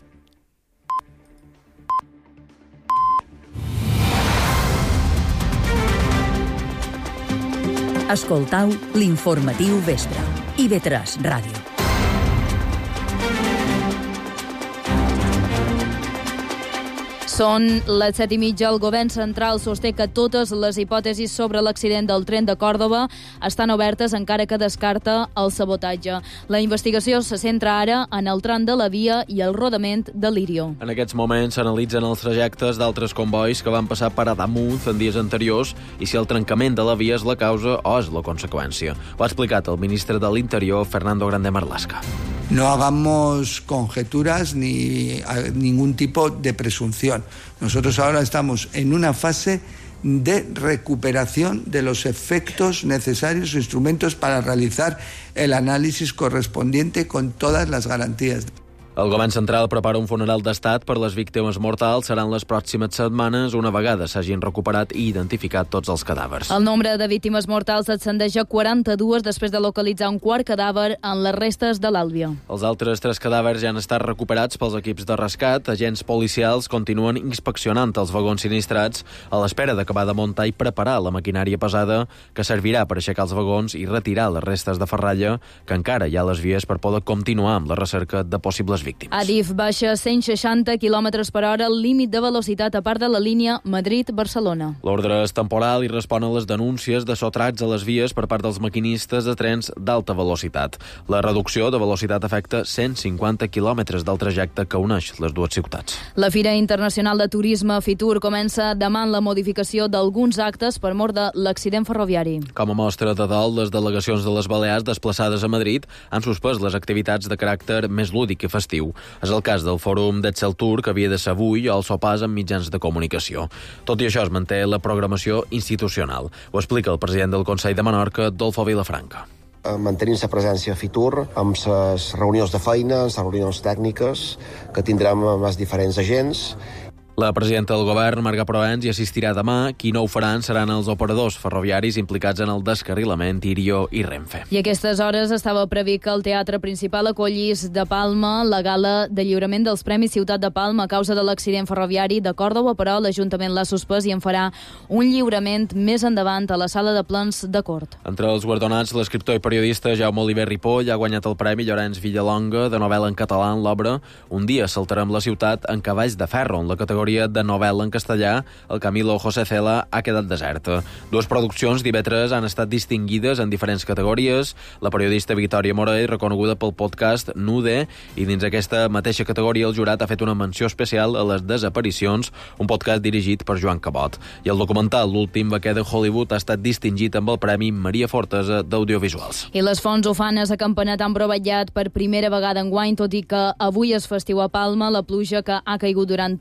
Escoltau l'informatiu vespre. I ve tres Ràdio. Són les set i mitja. El govern central sosté que totes les hipòtesis sobre l'accident del tren de Còrdova estan obertes, encara que descarta el sabotatge. La investigació se centra ara en el tram de la via i el rodament de l'Irio. En aquests moments s'analitzen els trajectes d'altres convois que van passar per Adamuz en dies anteriors i si el trencament de la via és la causa o és la conseqüència. Ho ha explicat el ministre de l'Interior, Fernando Grande Marlaska. No hagamos conjeturas ni ningún tipo de presunción. Nosotros ahora estamos en una fase de recuperación de los efectos necesarios, instrumentos para realizar el análisis correspondiente con todas las garantías. El govern central prepara un funeral d'estat per les víctimes mortals. Seran les pròximes setmanes, una vegada s'hagin recuperat i identificat tots els cadàvers. El nombre de víctimes mortals ascendeix a quaranta-dues després de localitzar un quart cadàver en les restes de l'Àlbia. Els altres tres cadàvers ja han estat recuperats pels equips de rescat. Agents policials continuen inspeccionant els vagons sinistrats a l'espera d'acabar de muntar i preparar la maquinària pesada que servirà per aixecar els vagons i retirar les restes de ferralla, que encara hi ha les vies per poder continuar amb la recerca de possibles víctimes. Adif baixa cent seixanta quilòmetres per hora el límit de velocitat a part de la línia Madrid-Barcelona. L'ordre és temporal i respon a les denúncies de sotracs a les vies per part dels maquinistes de trens d'alta velocitat. La reducció de velocitat afecta cent cinquanta quilòmetres del trajecte que uneix les dues ciutats. La Fira Internacional de Turisme Fitur comença demà en la modificació d'alguns actes per mort de l'accident ferroviari. Com a mostra de dol, les delegacions de les Balears desplaçades a Madrid han suspès les activitats de caràcter més lúdic i festiu. És el cas del fòrum d'Exceltur, que havia de ser avui, o el sopars amb mitjans de comunicació. Tot i això, es manté la programació institucional. Ho explica el president del Consell de Menorca, Adolfo Vilafranca. Mantenint la presència a Fitur, amb les reunions de feina, les reunions tècniques que tindrem amb els diferents agents. La presidenta del govern, Marga Proens, hi assistirà demà. Qui no ho faran seran els operadors ferroviaris implicats en el descarrilament Irio i Renfe. I a aquestes hores estava previst que el Teatre Principal acollís de Palma la gala de lliurament dels Premis Ciutat de Palma a causa de l'accident ferroviari de Còrdova, però l'Ajuntament l'ha suspès i en farà un lliurament més endavant a la sala de plens de Cort. Entre els guardonats, l'escriptor i periodista Jaume Oliver Ripoll ha guanyat el Premi Llorenç Villalonga de novel·la en català en l'obra Un dia saltarem la ciutat en cavalls de ferro, en la categoria de novel·la en castellà. El Camilo José Cela ha quedat deserta. Dues produccions d'Ivetres han estat distingides en diferents categories. La periodista Victòria Morell, reconeguda pel podcast Nude, i dins aquesta mateixa categoria el jurat ha fet una menció especial a Les desaparicions, un podcast dirigit per Joan Cabot. I el documental L'últim vaquer de Hollywood ha estat distingit amb el Premi Maria Fortesa d'Audiovisuals. I les fonts ufanes a Campanet han brovallat per primera vegada enguany, tot i que avui és festiu a Palma. La pluja que ha caigut durant tot el dia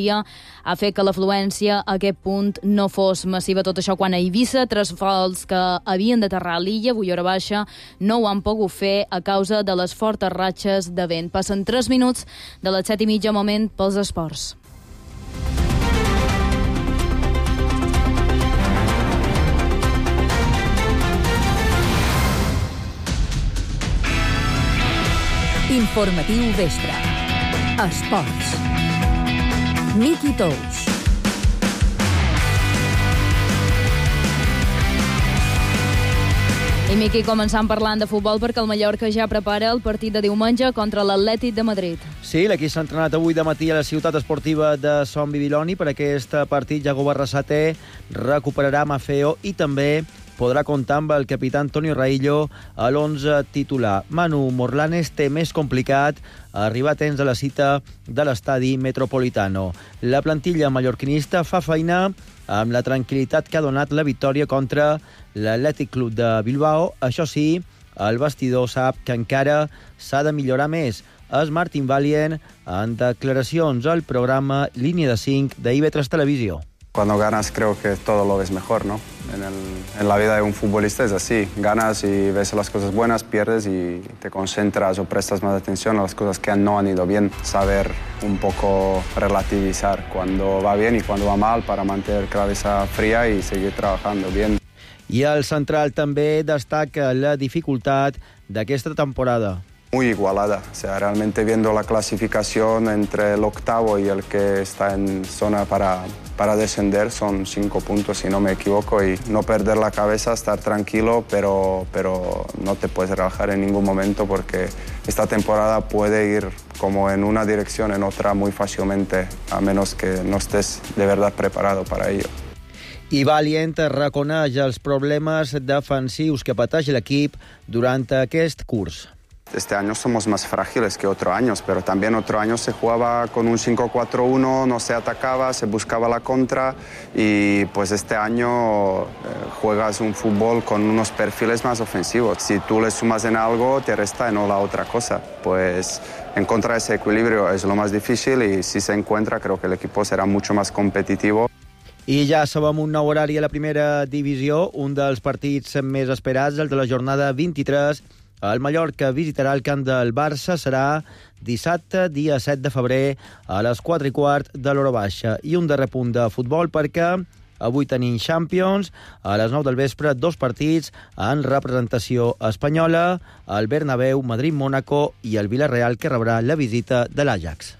dia ha fet que l'afluència a aquest punt no fos massiva. Tot això quan a Eivissa, tres vols que havien d'aterrar a l'illa, Bollora Baixa, no ho han pogut fer a causa de les fortes ratxes de vent. Passen tres minuts de les set i mitja, moment pels esports. Informatiu vespre. Esports. Miqui Tous. I Miqui, començant parlant de futbol perquè el Mallorca ja prepara el partit de diumenge contra l'Atlètic de Madrid. Sí, l'equip s'ha entrenat avui de matí a la ciutat esportiva de Son Bibiloni. Per aquest partit, Iago Barrasate recuperarà Mafeo i també podrà comptar amb el capità Antonio Raillo a l'onze titular. Manu Morlanes té més complicat arribar a temps a la cita de l'estadi Metropolitano. La plantilla mallorquinista fa feina amb la tranquil·litat que ha donat la victòria contra l'Atlètic Club de Bilbao. Això sí, el vestidor sap que encara s'ha de millorar més. És Martin Valient en declaracions al programa Línia de cinc de I V tres Televisió. Cuando ganas creo que todo lo ves mejor, ¿no? En, el, en la vida de un futbolista es así. Ganas y ves las cosas buenas, pierdes y te concentras o prestas más atención a las cosas que no han ido bien. Saber un poco relativizar cuando va bien y cuando va mal para mantener cabeza fría y seguir trabajando bien. I el central també destaca la dificultat d'aquesta temporada. Muy igualada, o sea, realmente viendo la clasificación entre el octavo y el que está en zona para, para descender son cinco puntos, si no me equivoco, y no perder la cabeza, estar tranquilo, pero, pero no te puedes relajar en ningún momento porque esta temporada puede ir como en una dirección, en otra muy fácilmente, a menos que no estés de verdad preparado para ello. I Valient reconeix els problemes defensius que pateix l'equip durant aquest curs. Este año somos más frágiles que otros años, pero también otro año se jugaba con un cinco cuatro uno, no se atacaba, se buscaba la contra y pues este año eh, juegas un fútbol con unos perfiles más ofensivos. Si tú le sumas en algo, te resta en la otra cosa. Pues encontrar ese equilibrio es lo más difícil y si se encuentra creo que el equipo será mucho más competitivo. I ja sabem un nou horari a la primera divisió, un dels partits més esperats, el de la jornada vint-i-tres. El Mallorca visitarà el camp del Barça, serà dissabte, dia set de febrer, a les quatre i quart de l'hora baixa. I un darrer punt de futbol perquè avui tenim Champions, a les nou del vespre, dos partits en representació espanyola, el Bernabéu, Madrid-Mónaco i el Villarreal, que rebrà la visita de l'Ajax.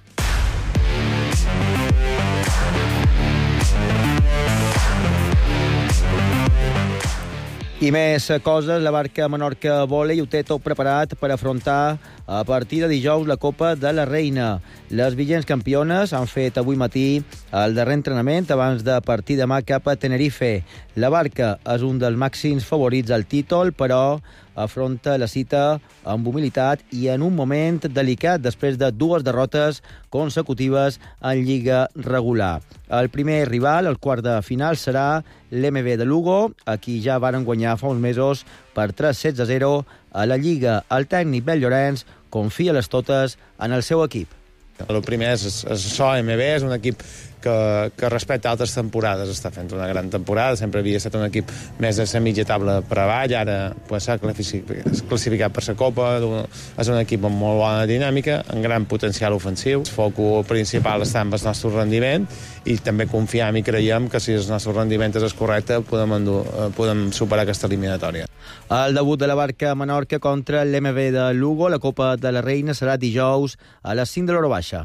I més coses, la Barca Menorca Vòlei ho té tot preparat per afrontar a partir de dijous la Copa de la Reina. Les vigents campiones han fet avui matí el darrer entrenament abans de partir demà cap a Tenerife. La Barca és un dels màxims favorits al títol, però afronta la cita amb humilitat i en un moment delicat després de dues derrotes consecutives en Lliga regular. El primer rival, el quart de final, serà l'M V de Lugo, a qui ja varen guanyar fa uns mesos per tres sets a zero a la Lliga. El tècnic Bel Llorenç confia les totes en el seu equip. El primer és, és això, M V és un equip que, que respecte a altres temporades està fent una gran temporada, sempre havia estat un equip més de la mitja taula per avall, ara pues, s'ha classificat per la Copa, és un equip amb molt bona dinàmica, amb gran potencial ofensiu. El focus principal està en el nostre rendiment i també confiem i creiem que si el nostre rendiment és correcte podem, endur, podem superar aquesta eliminatòria. El debut de la Barca Menorca contra l'M V de Lugo, la Copa de la Reina, serà dijous a les cinc de l'hora baixa.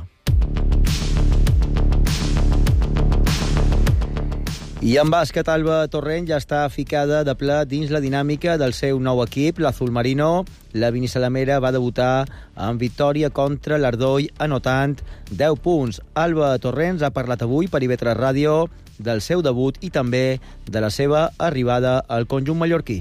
I en bàsquet, Alba Torrent ja està ficada de ple dins la dinàmica del seu nou equip, l'Azul Marino. La binissalamera va debutar en victòria contra l'Ardoll, anotant deu punts. Alba Torrent ha parlat avui per I V tres Ràdio del seu debut i també de la seva arribada al conjunt mallorquí.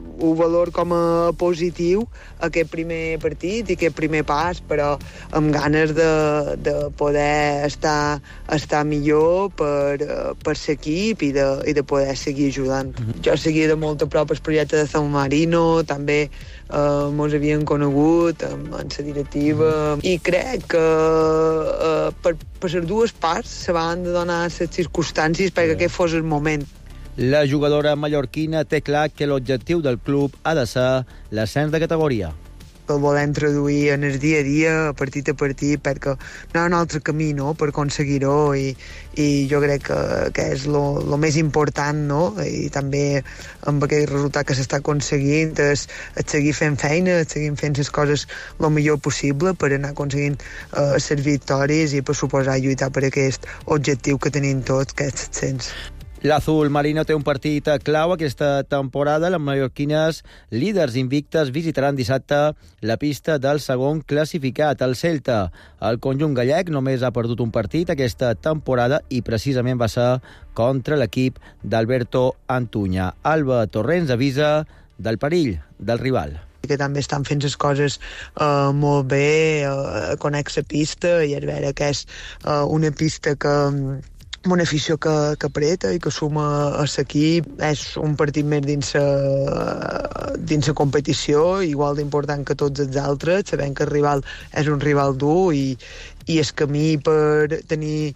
ho valor com a positiu aquest primer partit i aquest primer pas, però amb ganes de, de poder estar, estar millor per, per l'equip i, de, i de poder seguir ajudant. Mm-hmm. Jo seguia de molt a prop el projecte de San Marino, també eh, mos havien conegut en, en la directiva, mm-hmm. i crec que eh, per, per les dues parts se van de donar les circumstàncies perquè aquest fos el moment. La jugadora mallorquina té clar que l'objectiu del club ha de ser l'ascens de categoria. El volem traduir en el dia a dia, partit a partit, perquè no hi ha un altre camí, no?, per aconseguir-ho, i, i jo crec que, que és el més important, no?, i també amb aquest resultat que s'està aconseguint és, és seguir fent feina, és seguir fent les coses el millor possible per anar aconseguint eh, les victòries i, per suposar, lluitar per aquest objectiu que tenim tots, que és l'ascens. L'Azul Marino té un partit clau aquesta temporada. Les mallorquines, líders invictes, visitaran dissabte la pista del segon classificat, el Celta. El conjunt gallec només ha perdut un partit aquesta temporada i precisament va ser contra l'equip d'Alberto Antuña. Alba Torrents avisa del perill del rival. Que també estan fent les coses uh, molt bé, uh, conec la pista, i és vera que és uh, una pista que amb una afició que, que apreta i que suma a l'equip. És un partit més dins la, dins la competició, igual d'important que tots els altres, sabent que el rival és un rival dur, i, i el camí per tenir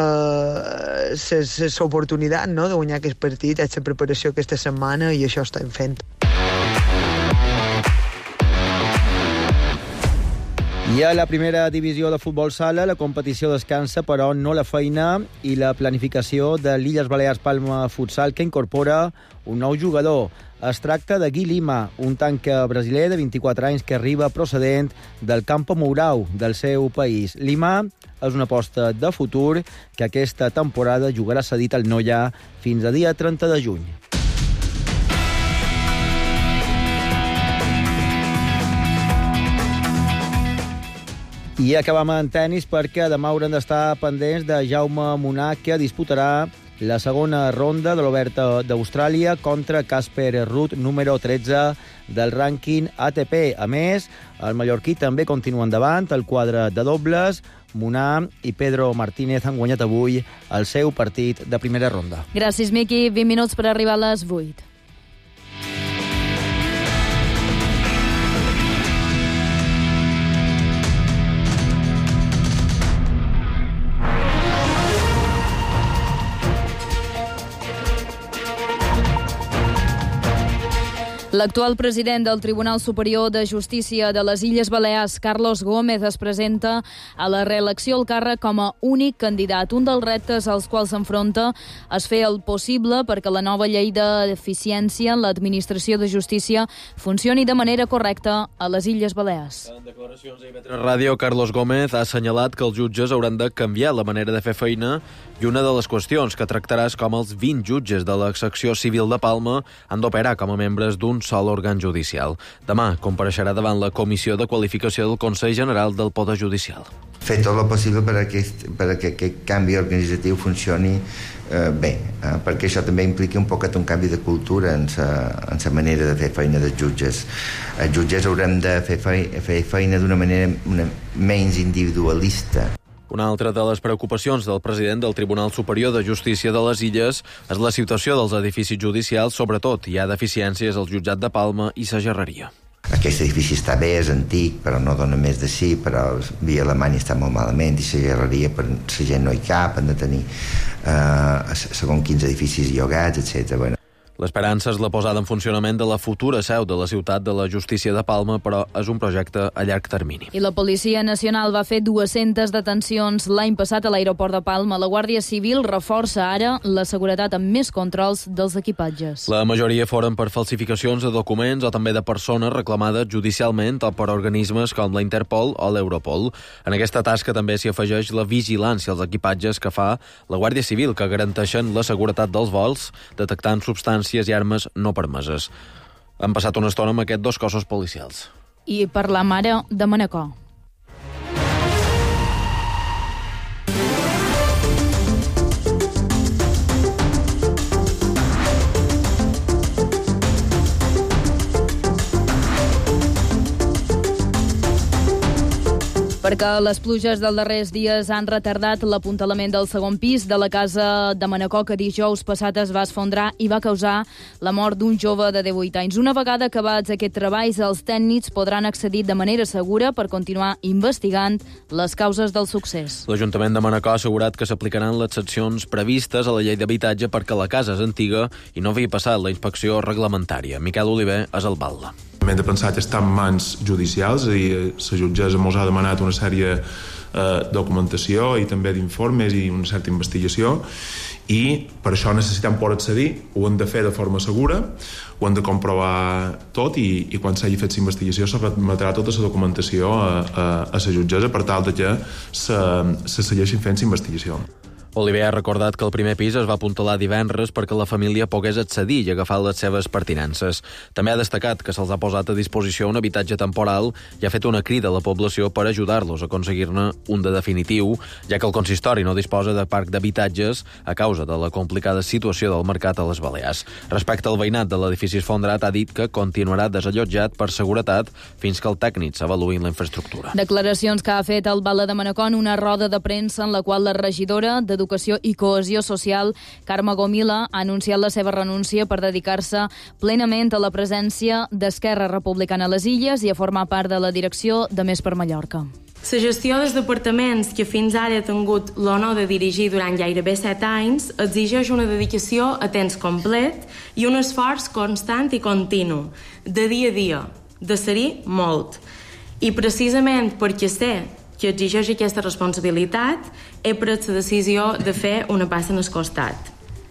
l'oportunitat, no?, de guanyar aquest partit és la preparació aquesta setmana, i això estem fent. I a la primera divisió de futbol sala, la competició descansa, però no la feina i la planificació de l'Illes Balears Palma Futsal, que incorpora un nou jugador. Es tracta de Gui Lima, un tanque brasiler de vint-i-quatre anys que arriba procedent del Campo Mourão, del seu país. Lima és una aposta de futur que aquesta temporada jugarà cedit al Noia fins a dia trenta de juny. I acabam en tennis perquè demà hauran d'estar pendents de Jaume Munar, que disputarà la segona ronda de l'Oberta d'Austràlia contra Casper Ruud, número tretze del rànquing A T P. A més, el mallorquí també continua endavant el quadre de dobles. Munar i Pedro Martínez han guanyat avui el seu partit de primera ronda. Gràcies, Miqui. vint minuts per arribar a les vuit. L'actual president del Tribunal Superior de Justícia de les Illes Balears, Carlos Gómez, es presenta a la reelecció al càrrec com a únic candidat. Un dels reptes als quals s'enfronta és fer el possible perquè la nova llei d'eficiència en l'administració de justícia funcioni de manera correcta a les Illes Balears. En declaracions a I V tres Ràdio, Carlos Gómez ha assenyalat que els jutges hauran de canviar la manera de fer feina, i una de les qüestions que tractarà és com els vint jutges de la secció civil de Palma han d'operar com a membres d'un sol òrgan judicial. Demà compareixerà davant la Comissió de Qualificació del Consell General del Poder Judicial. Fer tot el possible per a aquest, per a que aquest canvi organitzatiu funcioni eh, bé, eh, perquè això també implica un poquet un canvi de cultura en la manera de fer feina dels jutges. Els jutges haurem de fer feina, fer feina d'una manera una, menys individualista. Una altra de les preocupacions del president del Tribunal Superior de Justícia de les Illes és la situació dels edificis judicials, sobretot hi ha deficiències al jutjat de Palma i la Gerreria. Aquest edifici està bé, és antic, però no dona més de sí, però via Alemanya està molt malament, i la Gerreria per la gent no hi cap, han de tenir eh, segons quins edificis llogats, etcètera. Bueno. L'esperança és la posada en funcionament de la futura seu de la ciutat de la justícia de Palma, però és un projecte a llarg termini. I la Policia Nacional va fer dues-centes detencions l'any passat a l'aeroport de Palma. La Guàrdia Civil reforça ara la seguretat amb més controls dels equipatges. La majoria foren per falsificacions de documents o també de persones reclamades judicialment o per organismes com la Interpol o l'Europol. En aquesta tasca també s'hi afegeix la vigilància als equipatges que fa la Guàrdia Civil, que garanteixen la seguretat dels vols, detectant substàncies i armes no permeses. Han passat una estona amb aquests dos cossos policials. I parlam ara de Manacor. perquè les pluges dels darrers dies han retardat l'apuntalament del segon pis de la casa de Manacor, que dijous passat es va esfondrar i va causar la mort d'un jove de divuit anys. Una vegada acabats aquests treballs, els tècnics podran accedir de manera segura per continuar investigant les causes del succés. L'Ajuntament de Manacor ha assegurat que s'aplicaran les sancions previstes a la llei d'habitatge perquè la casa és antiga i no havia passat la inspecció reglamentària. Miquel Oliver és alcalde. Hem de pensar que està en mans judicials, és a dir, la jutgessa ens ha demanat una sèrie de documentació i també d'informes i una certa investigació, i per això necessitem poder accedir, ho hem de fer de forma segura, ho hem de comprovar tot i, i quan s'hagi fet la investigació se remetrà tota la documentació a, a, a la jutgessa per tal de que se, se segueixin fent la investigació. Oliver ha recordat que el primer pis es va apuntalar divendres perquè la família pogués accedir i agafar les seves pertinences. També ha destacat que se'ls ha posat a disposició un habitatge temporal i ha fet una crida a la població per ajudar-los a aconseguir-ne un de definitiu, ja que el consistori no disposa de parc d'habitatges a causa de la complicada situació del mercat a les Balears. Respecte al veïnat de l'edifici esfondrat, ha dit que continuarà desallotjat per seguretat fins que el tècnic s'avaluïn la infraestructura. Declaracions que ha fet el Bala de Manacor en una roda de premsa en la qual la regidora d'Educació i Cohesió Social, Carme Gomila, ha anunciat la seva renúncia per dedicar-se plenament a la presència d'Esquerra Republicana a les Illes i a formar part de la direcció de Més per Mallorca. La gestió dels departaments que fins ara he tingut l'honor de dirigir durant gairebé set anys exigeix una dedicació a temps complet i un esforç constant i continu, de dia a dia, de ser-hi molt. I precisament perquè sé que exigeix aquesta responsabilitat, he pres la decisió de fer una passa en el costat.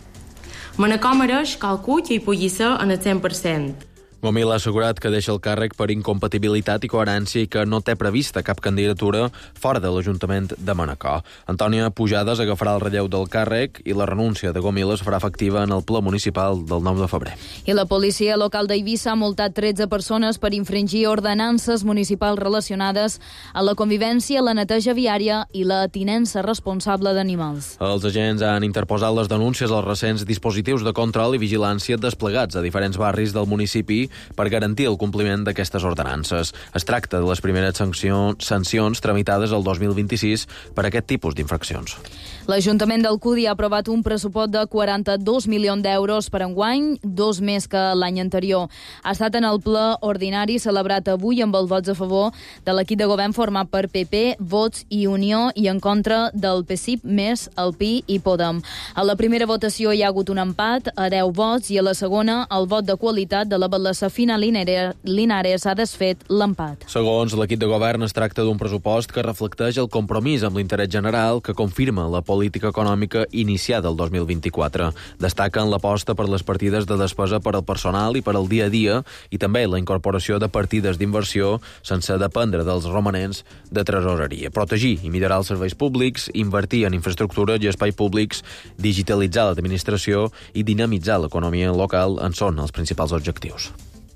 Manacor mereix qualcú que hi pugui ser en el cent per cent. Gomila ha assegurat que deixa el càrrec per incompatibilitat i coherència i que no té prevista cap candidatura fora de l'Ajuntament de Manacor. Antònia Pujades agafarà el relleu del càrrec i la renúncia de Gomila es farà efectiva en el ple municipal del nou de febrer. I la policia local d'Eivissa ha multat tretze persones per infringir ordenances municipals relacionades a la convivència, la neteja viària i la tinença responsable d'animals. Els agents han interposat les denúncies als recents dispositius de control i vigilància desplegats a diferents barris del municipi per garantir el compliment d'aquestes ordenances. Es tracta de les primeres sancions, sancions tramitades el dos mil vint-i-sis per aquest tipus d'infraccions. L'Ajuntament d'Alcúdia ha aprovat un pressupost de quaranta-dos milions d'euros per enguany, dos més que l'any anterior. Ha estat en el ple ordinari celebrat avui amb els vots a favor de l'equip de govern format per P P, Vots i Unió i en contra del P S I P més el P I i Podem. A la primera votació hi ha hagut un empat a deu vots i a la segona el vot de qualitat de la Balassa Fina Linares ha desfet l'empat. Segons l'equip de govern, es tracta d'un pressupost que reflecteix el compromís amb l'interès general que confirma la política econòmica iniciada el dos mil vint-i-quatre. Destaquen l'aposta per les partides de despesa per al personal i per al dia a dia i també la incorporació de partides d'inversió sense dependre dels romanents de tresoreria. Protegir i millorar els serveis públics, invertir en infraestructures i espais públics, digitalitzar l'administració i dinamitzar l'economia local en són els principals objectius.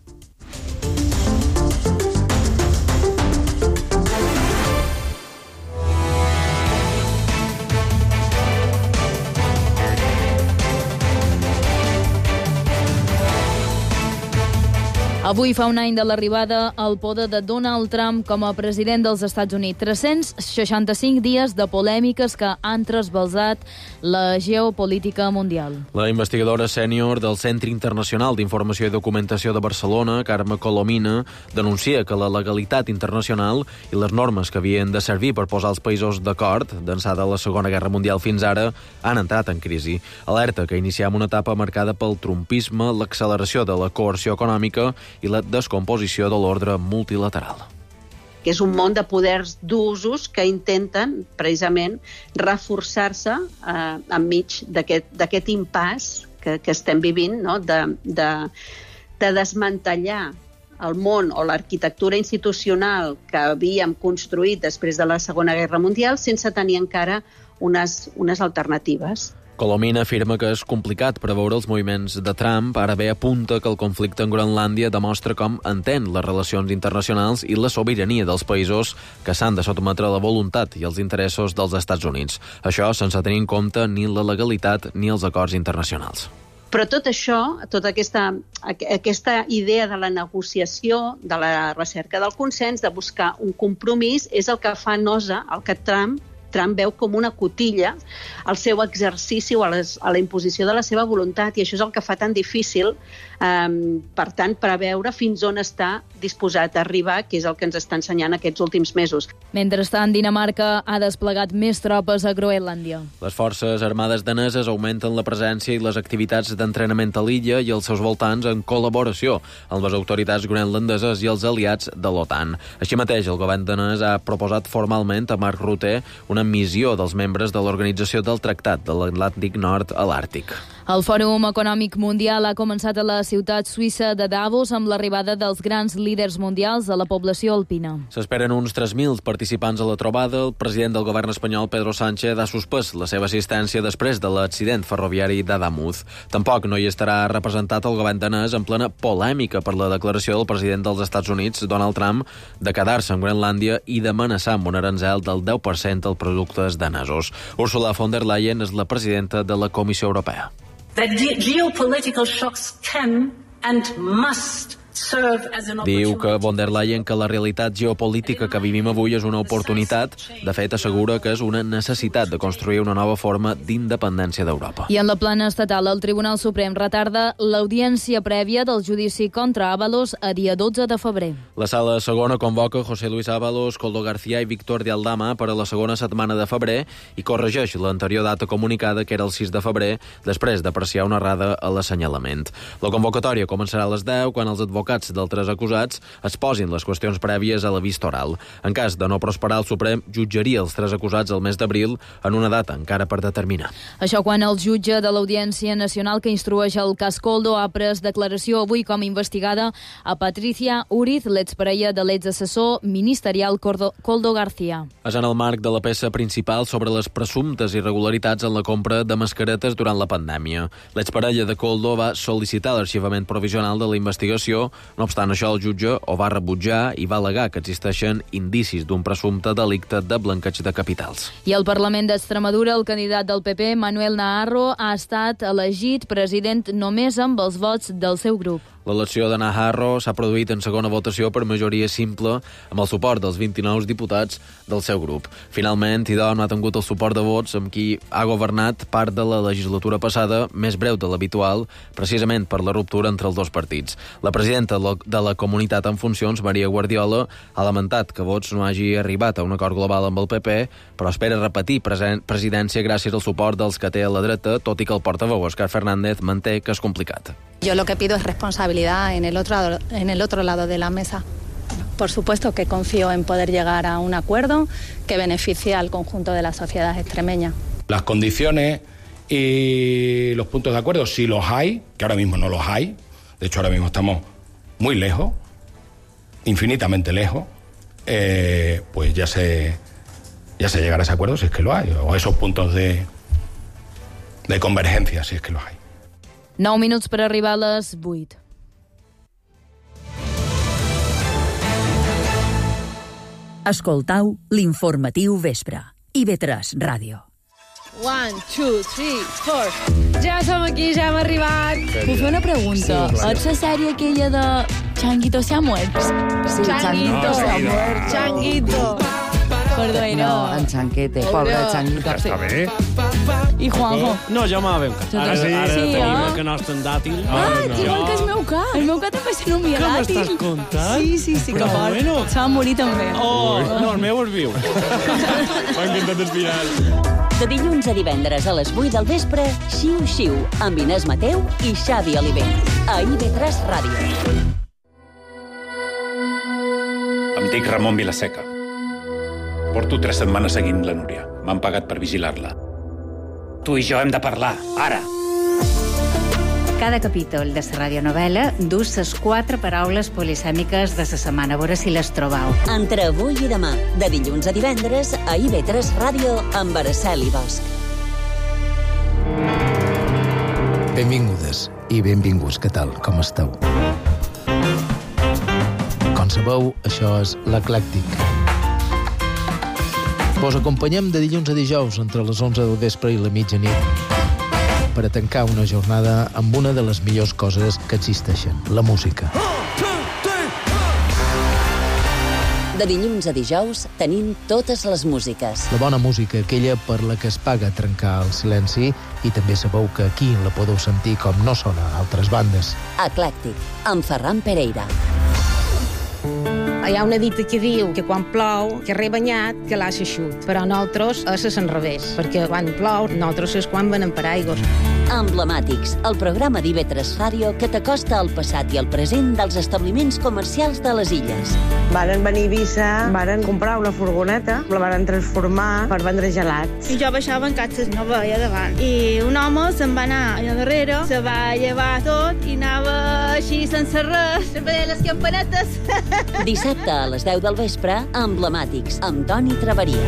Avui fa un any de l'arribada al poder de Donald Trump com a president dels Estats Units. tres-cents seixanta-cinc dies de polèmiques que han trasbalsat la geopolítica mundial. La investigadora sènior del Centre Internacional d'Informació i Documentació de Barcelona, Carme Colomina, denuncia que la legalitat internacional i les normes que havien de servir per posar els països d'acord, d'ençà de la Segona Guerra Mundial fins ara, han entrat en crisi. Alerta que iniciem una etapa marcada pel trumpisme, l'acceleració de la coerció econòmica i la descomposició de l'ordre multilateral. Que és un món de poders d'usos que intenten, precisament, reforçar-se eh, enmig d'aquest impàs que, que estem vivint, no? de, de, de desmantellar el món o l'arquitectura institucional que havíem construït després de la Segona Guerra Mundial sense tenir encara unes, unes alternatives. Colomina afirma que és complicat preveure els moviments de Trump. Ara bé apunta que el conflicte en Groenlàndia demostra com entén les relacions internacionals i la sobirania dels països que s'han de sotmetre a la voluntat i els interessos dels Estats Units. Això sense tenir en compte ni la legalitat ni els acords internacionals. Però tot això, tota aquesta, aquesta idea de la negociació, de la recerca del consens, de buscar un compromís, és el que fa nosa, el que Trump Trump veu com una cotilla al seu exercici o a, les, a la imposició de la seva voluntat, i això és el que fa tan difícil, eh, per tant, preveure fins on està disposat a arribar, que és el que ens està ensenyant aquests últims mesos. Mentrestant, Dinamarca ha desplegat més tropes a Groenlàndia. Les forces armades daneses augmenten la presència i les activitats d'entrenament a l'illa i als seus voltants en col·laboració amb les autoritats groenlandeses i els aliats de l'OTAN. Així mateix, el govern danès ha proposat formalment a Mark Rutte una missió dels membres de l'Organització del Tractat de l'Atlàntic Nord a l'Àrtic. El Fòrum Econòmic Mundial ha començat a la ciutat suïssa de Davos amb l'arribada dels grans líders mundials a la població alpina. S'esperen uns tres mil participants a la trobada. El president del govern espanyol, Pedro Sánchez, ha suspès la seva assistència després de l'accident ferroviari d'Adamuz. Tampoc no hi estarà representat el govern danès en plena polèmica per la declaració del president dels Estats Units, Donald Trump, de quedar-se en Groenlàndia i d'amenaçar amb un aranzel del deu per cent als productes danesos. Ursula von der Leyen és la presidenta de la Comissió Europea. That ge- geopolitical shocks can and must Diu que von der Leyen que la realitat geopolítica que vivim avui és una oportunitat. De fet, assegura que és una necessitat de construir una nova forma d'independència d'Europa. I en la plana estatal, el Tribunal Suprem retarda l'audiència prèvia del judici contra Ábalos a dia dotze de febrer. La sala segona convoca José Luis Ábalos, Koldo García i Víctor de Aldama per a la segona setmana de febrer i corregeix l'anterior data comunicada, que era el sis de febrer, després d'apreciar una errada a l'assenyalament. La convocatòria començarà a les deu, quan els advocats dels tres acusats es posin les qüestions prèvies a la vista oral. En cas de no prosperar, el Suprem jutjaria els tres acusats el mes d'abril en una data encara per determinar. Això quan el jutge de l'Audiència Nacional que instrueix el cas Koldo ha pres declaració avui com a investigada a Patricia Uriz, l'exparella de l'exassessor ministerial Koldo García. És en el marc de la peça principal sobre les presumptes irregularitats en la compra de mascaretes durant la pandèmia. L'exparella de Koldo va sol·licitar l'arxivament provisional de la investigació. No obstant això, el jutge ho va rebutjar i va al·legar que existeixen indicis d'un presumpte delicte de blanqueig de capitals. I al Parlament d'Extremadura, el candidat del P P, Manuel Naharro, ha estat elegit president només amb els vots del seu grup. L'elecció de Naharro s'ha produït en segona votació per majoria simple amb el suport dels vint-i-nou diputats del seu grup. Finalment, Idò no ha tingut el suport de vots amb qui ha governat part de la legislatura passada, més breu de l'habitual, precisament per la ruptura entre els dos partits. La presidenta de la comunitat en funcions, Maria Guardiola, ha lamentat que Vots no hagi arribat a un acord global amb el P P, però espera repetir presidència gràcies al suport dels que té a la dreta, tot i que el portaveu Òscar Fernández manté que és complicat. Yo lo que pido es responsabilidad en el otro, en el otro lado de la mesa. Por supuesto que confío en poder llegar a un acuerdo que beneficie al conjunto de la sociedad extremeña. Las condiciones y los puntos de acuerdo, si los hay, que ahora mismo no los hay, de hecho ahora mismo estamos muy lejos, infinitamente lejos, eh, pues ya se, ya se llegará a ese acuerdo si es que lo hay, o a esos puntos de, de convergencia si es que los hay. nou minuts per arribar a les vuit. Escoltau l'informatiu vespre. I ve tres Ràdio. One, two, three, four. Ja som aquí, ja hem arribat. Puc fer una pregunta? Sí, Ets la sèrie aquella de Changuito se ha muert? Sí, Changuito se ha muert. Changuito. Perdó, no. No, en Chanquete, pobre Changuito. Està bé. I Juanjo? No, jo m'ha ben cat. Ara, Sí, ara sí, tenim eh? el canast en dàtil. Ah, igual que el meu cat. El meu cat també s'anomia Què dàtil. m'estàs contant? Sí, sí, sí, que Però fort. bueno. Se va morir també. Oh, no, el meu és viu. M'ha encantat el final. De dilluns a divendres a les vuit del vespre, Xiu Xiu, amb Inés Mateu i Xavi Oliver. A I V tres Ràdio. Em dic Ramon Vilaseca. Porto tres setmanes seguint la Núria. M'han pagat per vigilar-la. Tu i jo hem de parlar, ara. Cada capítol de la radionovel·la dus ses quatre paraules polisèmiques de la setmana. A veure si les trobau. Entre avui i demà, de dilluns a divendres, a I V tres Ràdio, amb Araceli Bosch. Benvingudes i benvinguts, què tal? Com esteu? Com sabeu, això és l'Eclèctic. Vos acompanyem de dilluns a dijous entre les onze del vespre i la mitjanit per a tancar una jornada amb una de les millors coses que existeixen, la música. De dilluns a dijous tenim totes les músiques. La bona música, aquella per la que es paga trencar el silenci, i també sabeu que aquí la podeu sentir com no sona a altres bandes. Eclèctic, amb Ferran Pereira. Hi ha una dita que diu que quan plou, que rebanyat, que l'ha eixut. Però nosaltres és a l'enrevés, perquè quan plou, nosaltres és quan venen per aigües. Emblemàtics, el programa d'I V tres Ràdio que t'acosta al passat i al present dels establiments comercials de les illes. Varen venir a Eivissa, varen comprar una furgoneta, la varen transformar per vendre gelats. I jo baixava en catxes, no veia davant. I un home se'n va anar allà darrere, se va llevar tot i anava així sense res, se veia les campanetes. Dissabte a les deu del vespre, Emblemàtics, amb Toni Traveria.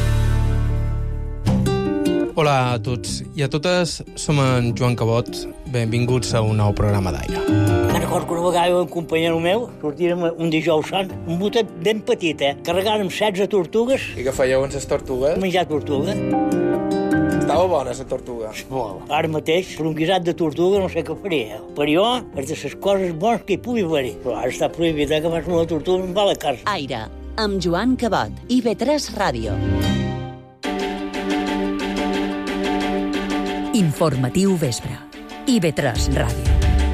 Hola a tots i a totes, som en Joan Cabot. Benvinguts a un nou programa d'Aire. Me'n recordo que una vegada un companyero meu sortirem un dijous sant, un botet ben petit, eh? Carregàrem setze tortugues. I què fèieu amb les tortugues? Menjar tortuga. Estava bona, la tortuga. Molt. Ara mateix, per un guisat de tortuga, no sé què faria. Per jo, és de les coses bones que hi pugui haver. Però ara està prohibit, eh, que fas una tortuga amb va a la casa. Aire, amb Joan Cabot, I V tres Ràdio. Informatiu vespre. I V tres Ràdio.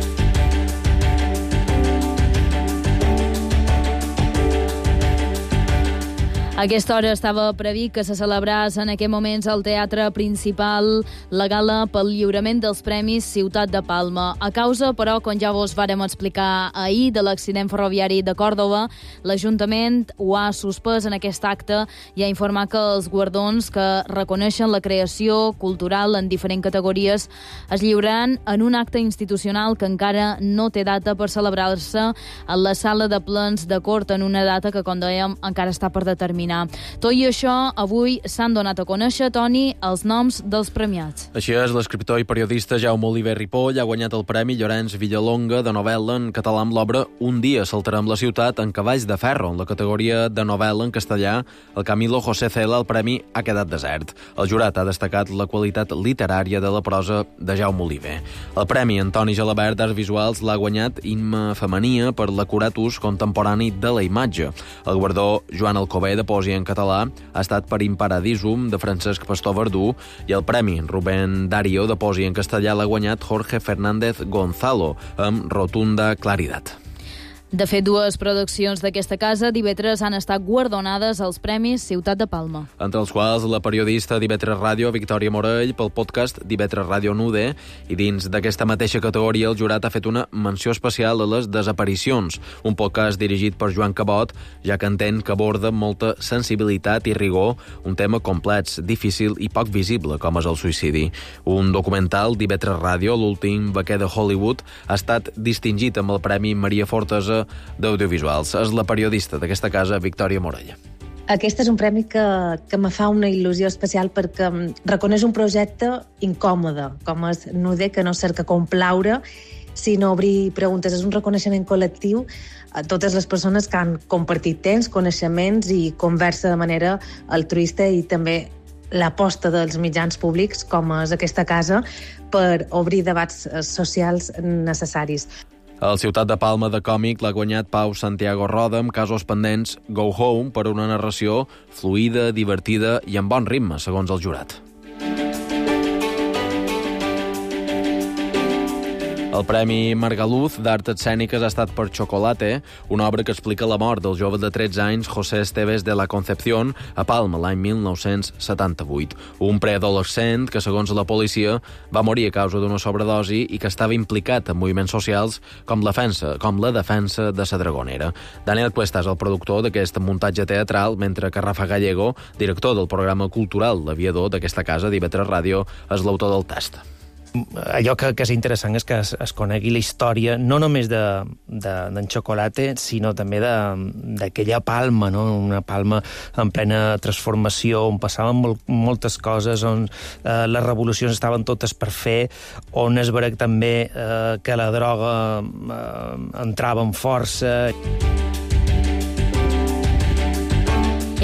A aquesta hora estava previst que se celebrés en aquests moments al Teatre Principal la gala pel lliurament dels Premis Ciutat de Palma. A causa, però, com ja vos vàrem explicar ahir, de l'accident ferroviari de Còrdova, l'Ajuntament ho ha suspès en aquest acte i ha informat que els guardons que reconeixen la creació cultural en diferents categories es lliuraran en un acte institucional que encara no té data per celebrar-se a la sala de plens de Cort, en una data que, com dèiem, encara està per determinar. Tot i això, avui s'han donat a conèixer, Toni, els noms dels premiats. Així és, l'escriptor i periodista Jaume Oliver Ripoll ha guanyat el Premi Llorenç Villalonga de novel·la en català amb l'obra Un dia saltarem la ciutat en cavalls de ferro. En la categoria de novel·la en castellà, el Camilo José Cela, el premi ha quedat desert. El jurat ha destacat la qualitat literària de la prosa de Jaume Oliver. El Premi Antoni Gelabert d'Arts Visuals l'ha guanyat Imma Femenia per l'acurat ús contemporani de la imatge. El guardó Joan Alcover de poesia en català ha estat per Imparadisum de Francesc Pastor Verdú i el premi Rubén Dario de poesia en castellà l'ha guanyat Jorge Fernández Gonzalo amb Rotunda Claridad. De fet, dues produccions d'aquesta casa d'I V tres han estat guardonades als Premis Ciutat de Palma. Entre els quals la periodista d'I V tres Ràdio, Victòria Morell, pel podcast d'I V tres Ràdio Nude, i dins d'aquesta mateixa categoria el jurat ha fet una menció especial a les desaparicions, un podcast dirigit per Joan Cabot, ja que entén que aborda amb molta sensibilitat i rigor un tema complex, difícil i poc visible, com és el suïcidi. Un documental d'I V tres Ràdio, l'últim vaquer de Hollywood, ha estat distingit amb el Premi Maria Fortesa d'Audiovisuals. És la periodista d'aquesta casa, Victòria Morella. Aquest és un premi que, que me fa una il·lusió especial perquè reconeix un projecte incòmode, com és Nude, que no cerca complaure, sinó obrir preguntes. És un reconeixement col·lectiu a totes les persones que han compartit temps, coneixements i conversa de manera altruista, i també l'aposta dels mitjans públics, com és aquesta casa, per obrir debats socials necessaris. El Ciutat de Palma de còmic l'ha guanyat Pau Santiago Roda amb Casos pendents Go Home per una narració fluida, divertida i amb bon ritme, segons el jurat. El Premi Margaluz d'Arts Escèniques ha estat per Chocolate, una obra que explica la mort del jove de tretze anys José Esteves de la Concepción a Palma l'any mil nou-cents setanta-vuit. Un preadolescent que, segons la policia, va morir a causa d'una sobredosi i que estava implicat en moviments socials com la defensa, com la defensa de la Dragonera. Daniel Cuesta és el productor d'aquest muntatge teatral, mentre que Rafa Gallego, director del programa cultural L'Aviador d'aquesta casa d'I V tres Ràdio, és l'autor del test. Allò que, que és interessant és que es, es conegui la història no només d'en de, de, Chocolate, sinó també d'aquella Palma, no? Una Palma en plena transformació, on passaven molt, moltes coses, on eh, les revolucions estaven totes per fer, on es veurà també eh, que la droga eh, entrava amb força.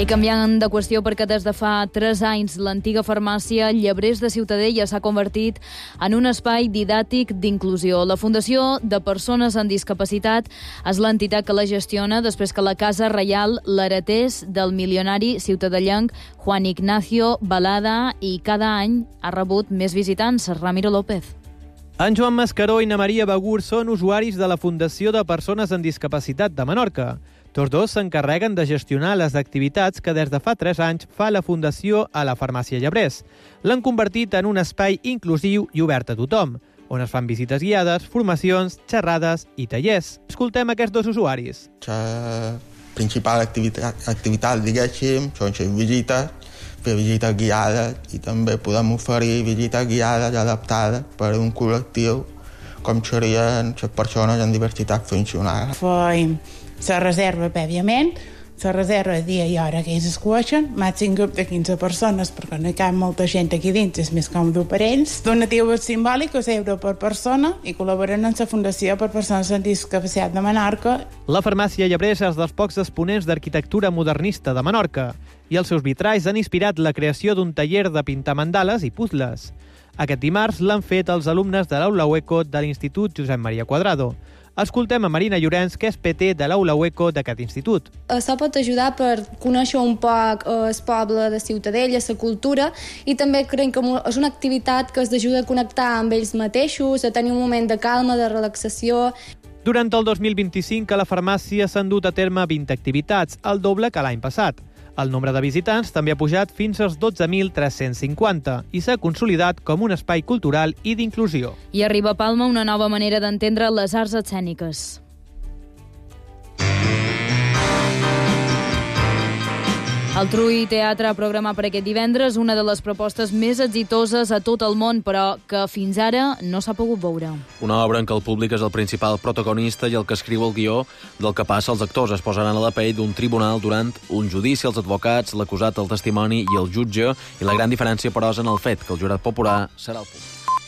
I canviant de qüestió, perquè des de fa tres anys l'antiga farmàcia Llebrers de Ciutadella s'ha convertit en un espai didàctic d'inclusió. La Fundació de Persones amb Discapacitat és l'entitat que la gestiona després que la Casa Reial l'heretés del milionari ciutadellenc Juan Ignacio Balada i cada any ha rebut més visitants. Ramiro López. En Joan Mascaró i na Maria Begur són usuaris de la Fundació de Persones amb Discapacitat de Menorca. Tots dos s'encarreguen de gestionar les activitats que des de fa tres anys fa la Fundació a la farmàcia Llebrers. L'han convertit en un espai inclusiu i obert a tothom, on es fan visites guiades, formacions, xerrades i tallers. Escoltem aquests dos usuaris. La principal activitat, activitat diguéssim, són les visites, fer visites guiades i també podem oferir visites guiades adaptades per a un col·lectiu com serien les persones amb diversitat funcional. Fem la reserva prèviament, la reserva dia i hora que ells escoixen, màxim grup de quinze persones, perquè no hi cap molta gent aquí dins, és més còmode per ells. Donatiu simbòlic, un euro per persona, i col·laboren amb la Fundació per Persones amb Discapacitat de Menorca. La farmàcia Llebrers és dels pocs exponents d'arquitectura modernista de Menorca, i els seus vitralls han inspirat la creació d'un taller de pintar mandales i puzzles. Aquest dimarts l'han fet els alumnes de l'Aula Hueco de l'Institut Josep Maria Cuadrado. Escoltem a Marina Llorenç, que és P T de l'Aula Hueco d'aquest institut. Això pot ajudar per conèixer un poc el poble de Ciutadella, la cultura, i també crec que és una activitat que els ajuda a connectar amb ells mateixos, a tenir un moment de calma, de relaxació. Durant el dos mil vint-i-cinc a la farmàcia s'han dut a terme vint activitats, el doble que l'any passat. El nombre de visitants també ha pujat fins als dotze mil tres-cents cinquanta i s'ha consolidat com un espai cultural i d'inclusió. I arriba a Palma una nova manera d'entendre les arts escèniques. El Trui Teatre ha programat per aquest divendres una de les propostes més exitoses a tot el món, però que fins ara no s'ha pogut veure. Una obra en què el públic és el principal protagonista i el que escriu el guió del que passa. Els actors es posaran a la pell d'un tribunal durant un judici, els advocats, l'acusat, el testimoni i el jutge, i la gran diferència, però, és en el fet que el jurat popular serà el públic.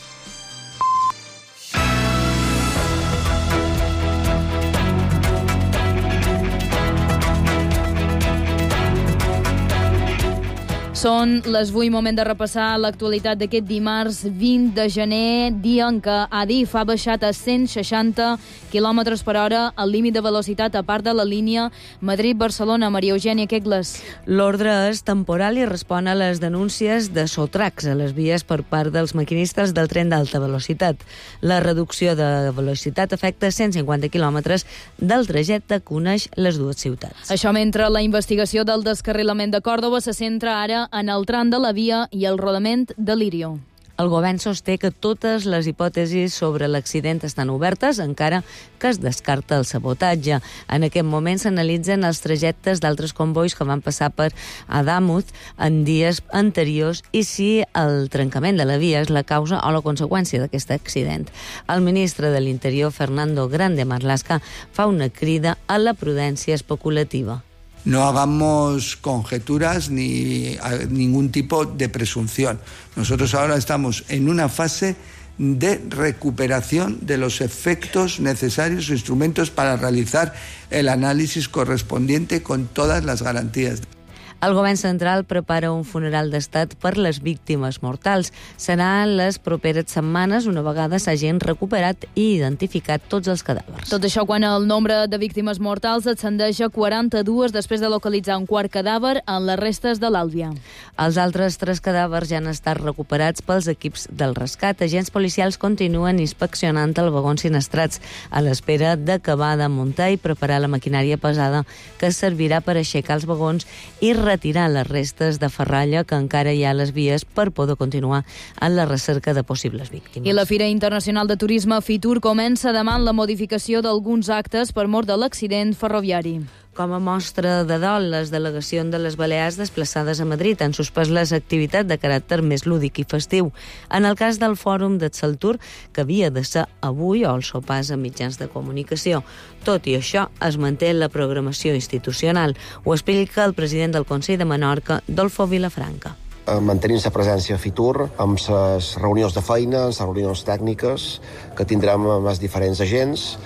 Són les vuit, moment de repassar l'actualitat d'aquest dimarts vint de gener, dia en què Adif ha baixat a cent seixanta quilòmetres per hora el límit de velocitat a part de la línia Madrid-Barcelona. Maria Eugènia Quegles. L'ordre és temporal i respon a les denúncies de sotracs a les vies per part dels maquinistes del tren d'alta velocitat. La reducció de velocitat afecta cent cinquanta quilòmetres del trajecte que uneix les dues ciutats. Això mentre la investigació del descarrilament de Còrdova se centra ara en el tram de la via i el rodament de Lirio. El govern sosté que totes les hipòtesis sobre l'accident estan obertes, encara que es descarta el sabotatge. En aquest moment s'analitzen els trajectes d'altres convois que van passar per Adamuz en dies anteriors i si el trencament de la via és la causa o la conseqüència d'aquest accident. El ministre de l'Interior, Fernando Grande Marlaska, fa una crida a la prudència especulativa. No hagamos conjeturas ni ningún tipo de presunción. Nosotros ahora estamos en una fase de recuperación de los efectos necesarios o instrumentos para realizar el análisis correspondiente con todas las garantías. El govern central prepara un funeral d'estat per les víctimes mortals. Serà les properes setmanes una vegada s'hagin recuperat i identificat tots els cadàvers. Tot això quan el nombre de víctimes mortals ascendeix a quaranta-dues després de localitzar un quart cadàver en les restes de l'Àlvia. Els altres tres cadàvers ja han estat recuperats pels equips del rescat. Agents policials continuen inspeccionant el vagons sinistrats a l'espera d'acabar de muntar i preparar la maquinària pesada que servirà per aixecar els vagons i retirar les restes de ferralla que encara hi ha a les vies per poder continuar en la recerca de possibles víctimes. I la Fira Internacional de Turisme Fitur comença demà en la modificació d'alguns actes per mort de l'accident ferroviari. Com a mostra de dol, les delegacions de les Balears desplaçades a Madrid han suspès les activitats de caràcter més lúdic i festiu. En el cas del Fòrum de Xaltur, que havia de ser avui, o el sopars a mitjans de comunicació. Tot i això, es manté la programació institucional. Ho explica el president del Consell de Menorca, Dolfo Vilafranca. Mantenint la presència a Fitur amb les reunions de feina, les reunions tècniques que tindrem amb els diferents agents.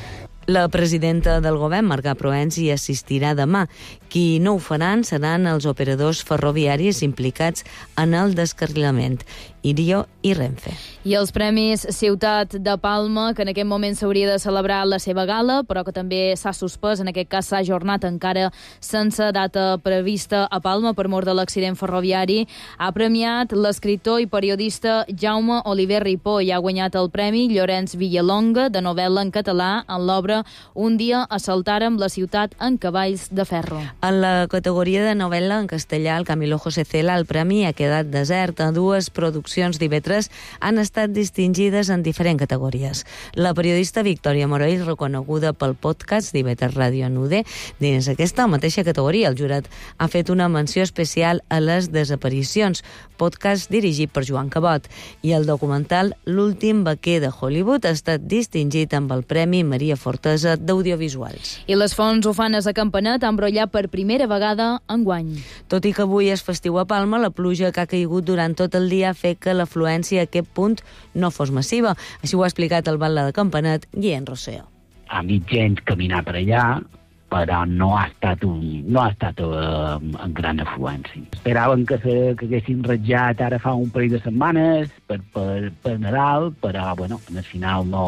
La presidenta del govern, Marga Provenci, assistirà demà. Qui no ho faran seran els operadors ferroviaris implicats en el descarrilament, Irio i Renfe. I els Premis Ciutat de Palma, que en aquest moment s'hauria de celebrar la seva gala, però que també s'ha suspès, en aquest cas s'ha ajornat encara sense data prevista a Palma per mort de l'accident ferroviari, ha premiat l'escriptor i periodista Jaume Oliver Ripó i ha guanyat el Premi Llorenç Villalonga de novel·la en català en l'obra Un dia assaltàrem la ciutat en cavalls de ferro. En la categoria de novel·la en castellà, el Camilo José Cela, el premi ha quedat desert. Dues produccions d'I V tres han estat distingides en diferents categories. La periodista Victòria Morell, reconeguda pel podcast d'I V tres Ràdio en U D, dins aquesta mateixa categoria. El jurat ha fet una menció especial a les desaparicions, podcast dirigit per Joan Cabot. I el documental L'últim vaquer de Hollywood ha estat distingit amb el Premi Maria Fortesa d'Audiovisuals. I les fonts ufanes a Campanet han brollat per primera vegada enguany. Tot i que avui és festiu a Palma, la pluja que ha caigut durant tot el dia ha fet que l'afluència a aquest punt no fos massiva. Així ho ha explicat el batlle de Campanet, Guillem Rosselló. Ha mig gent caminar per allà, però no ha estat, un, no ha estat uh, en gran afluència. Esperaven que, se, que haguessin ratjat ara fa un parell de setmanes per, per, per Nadal, però bueno, al final no,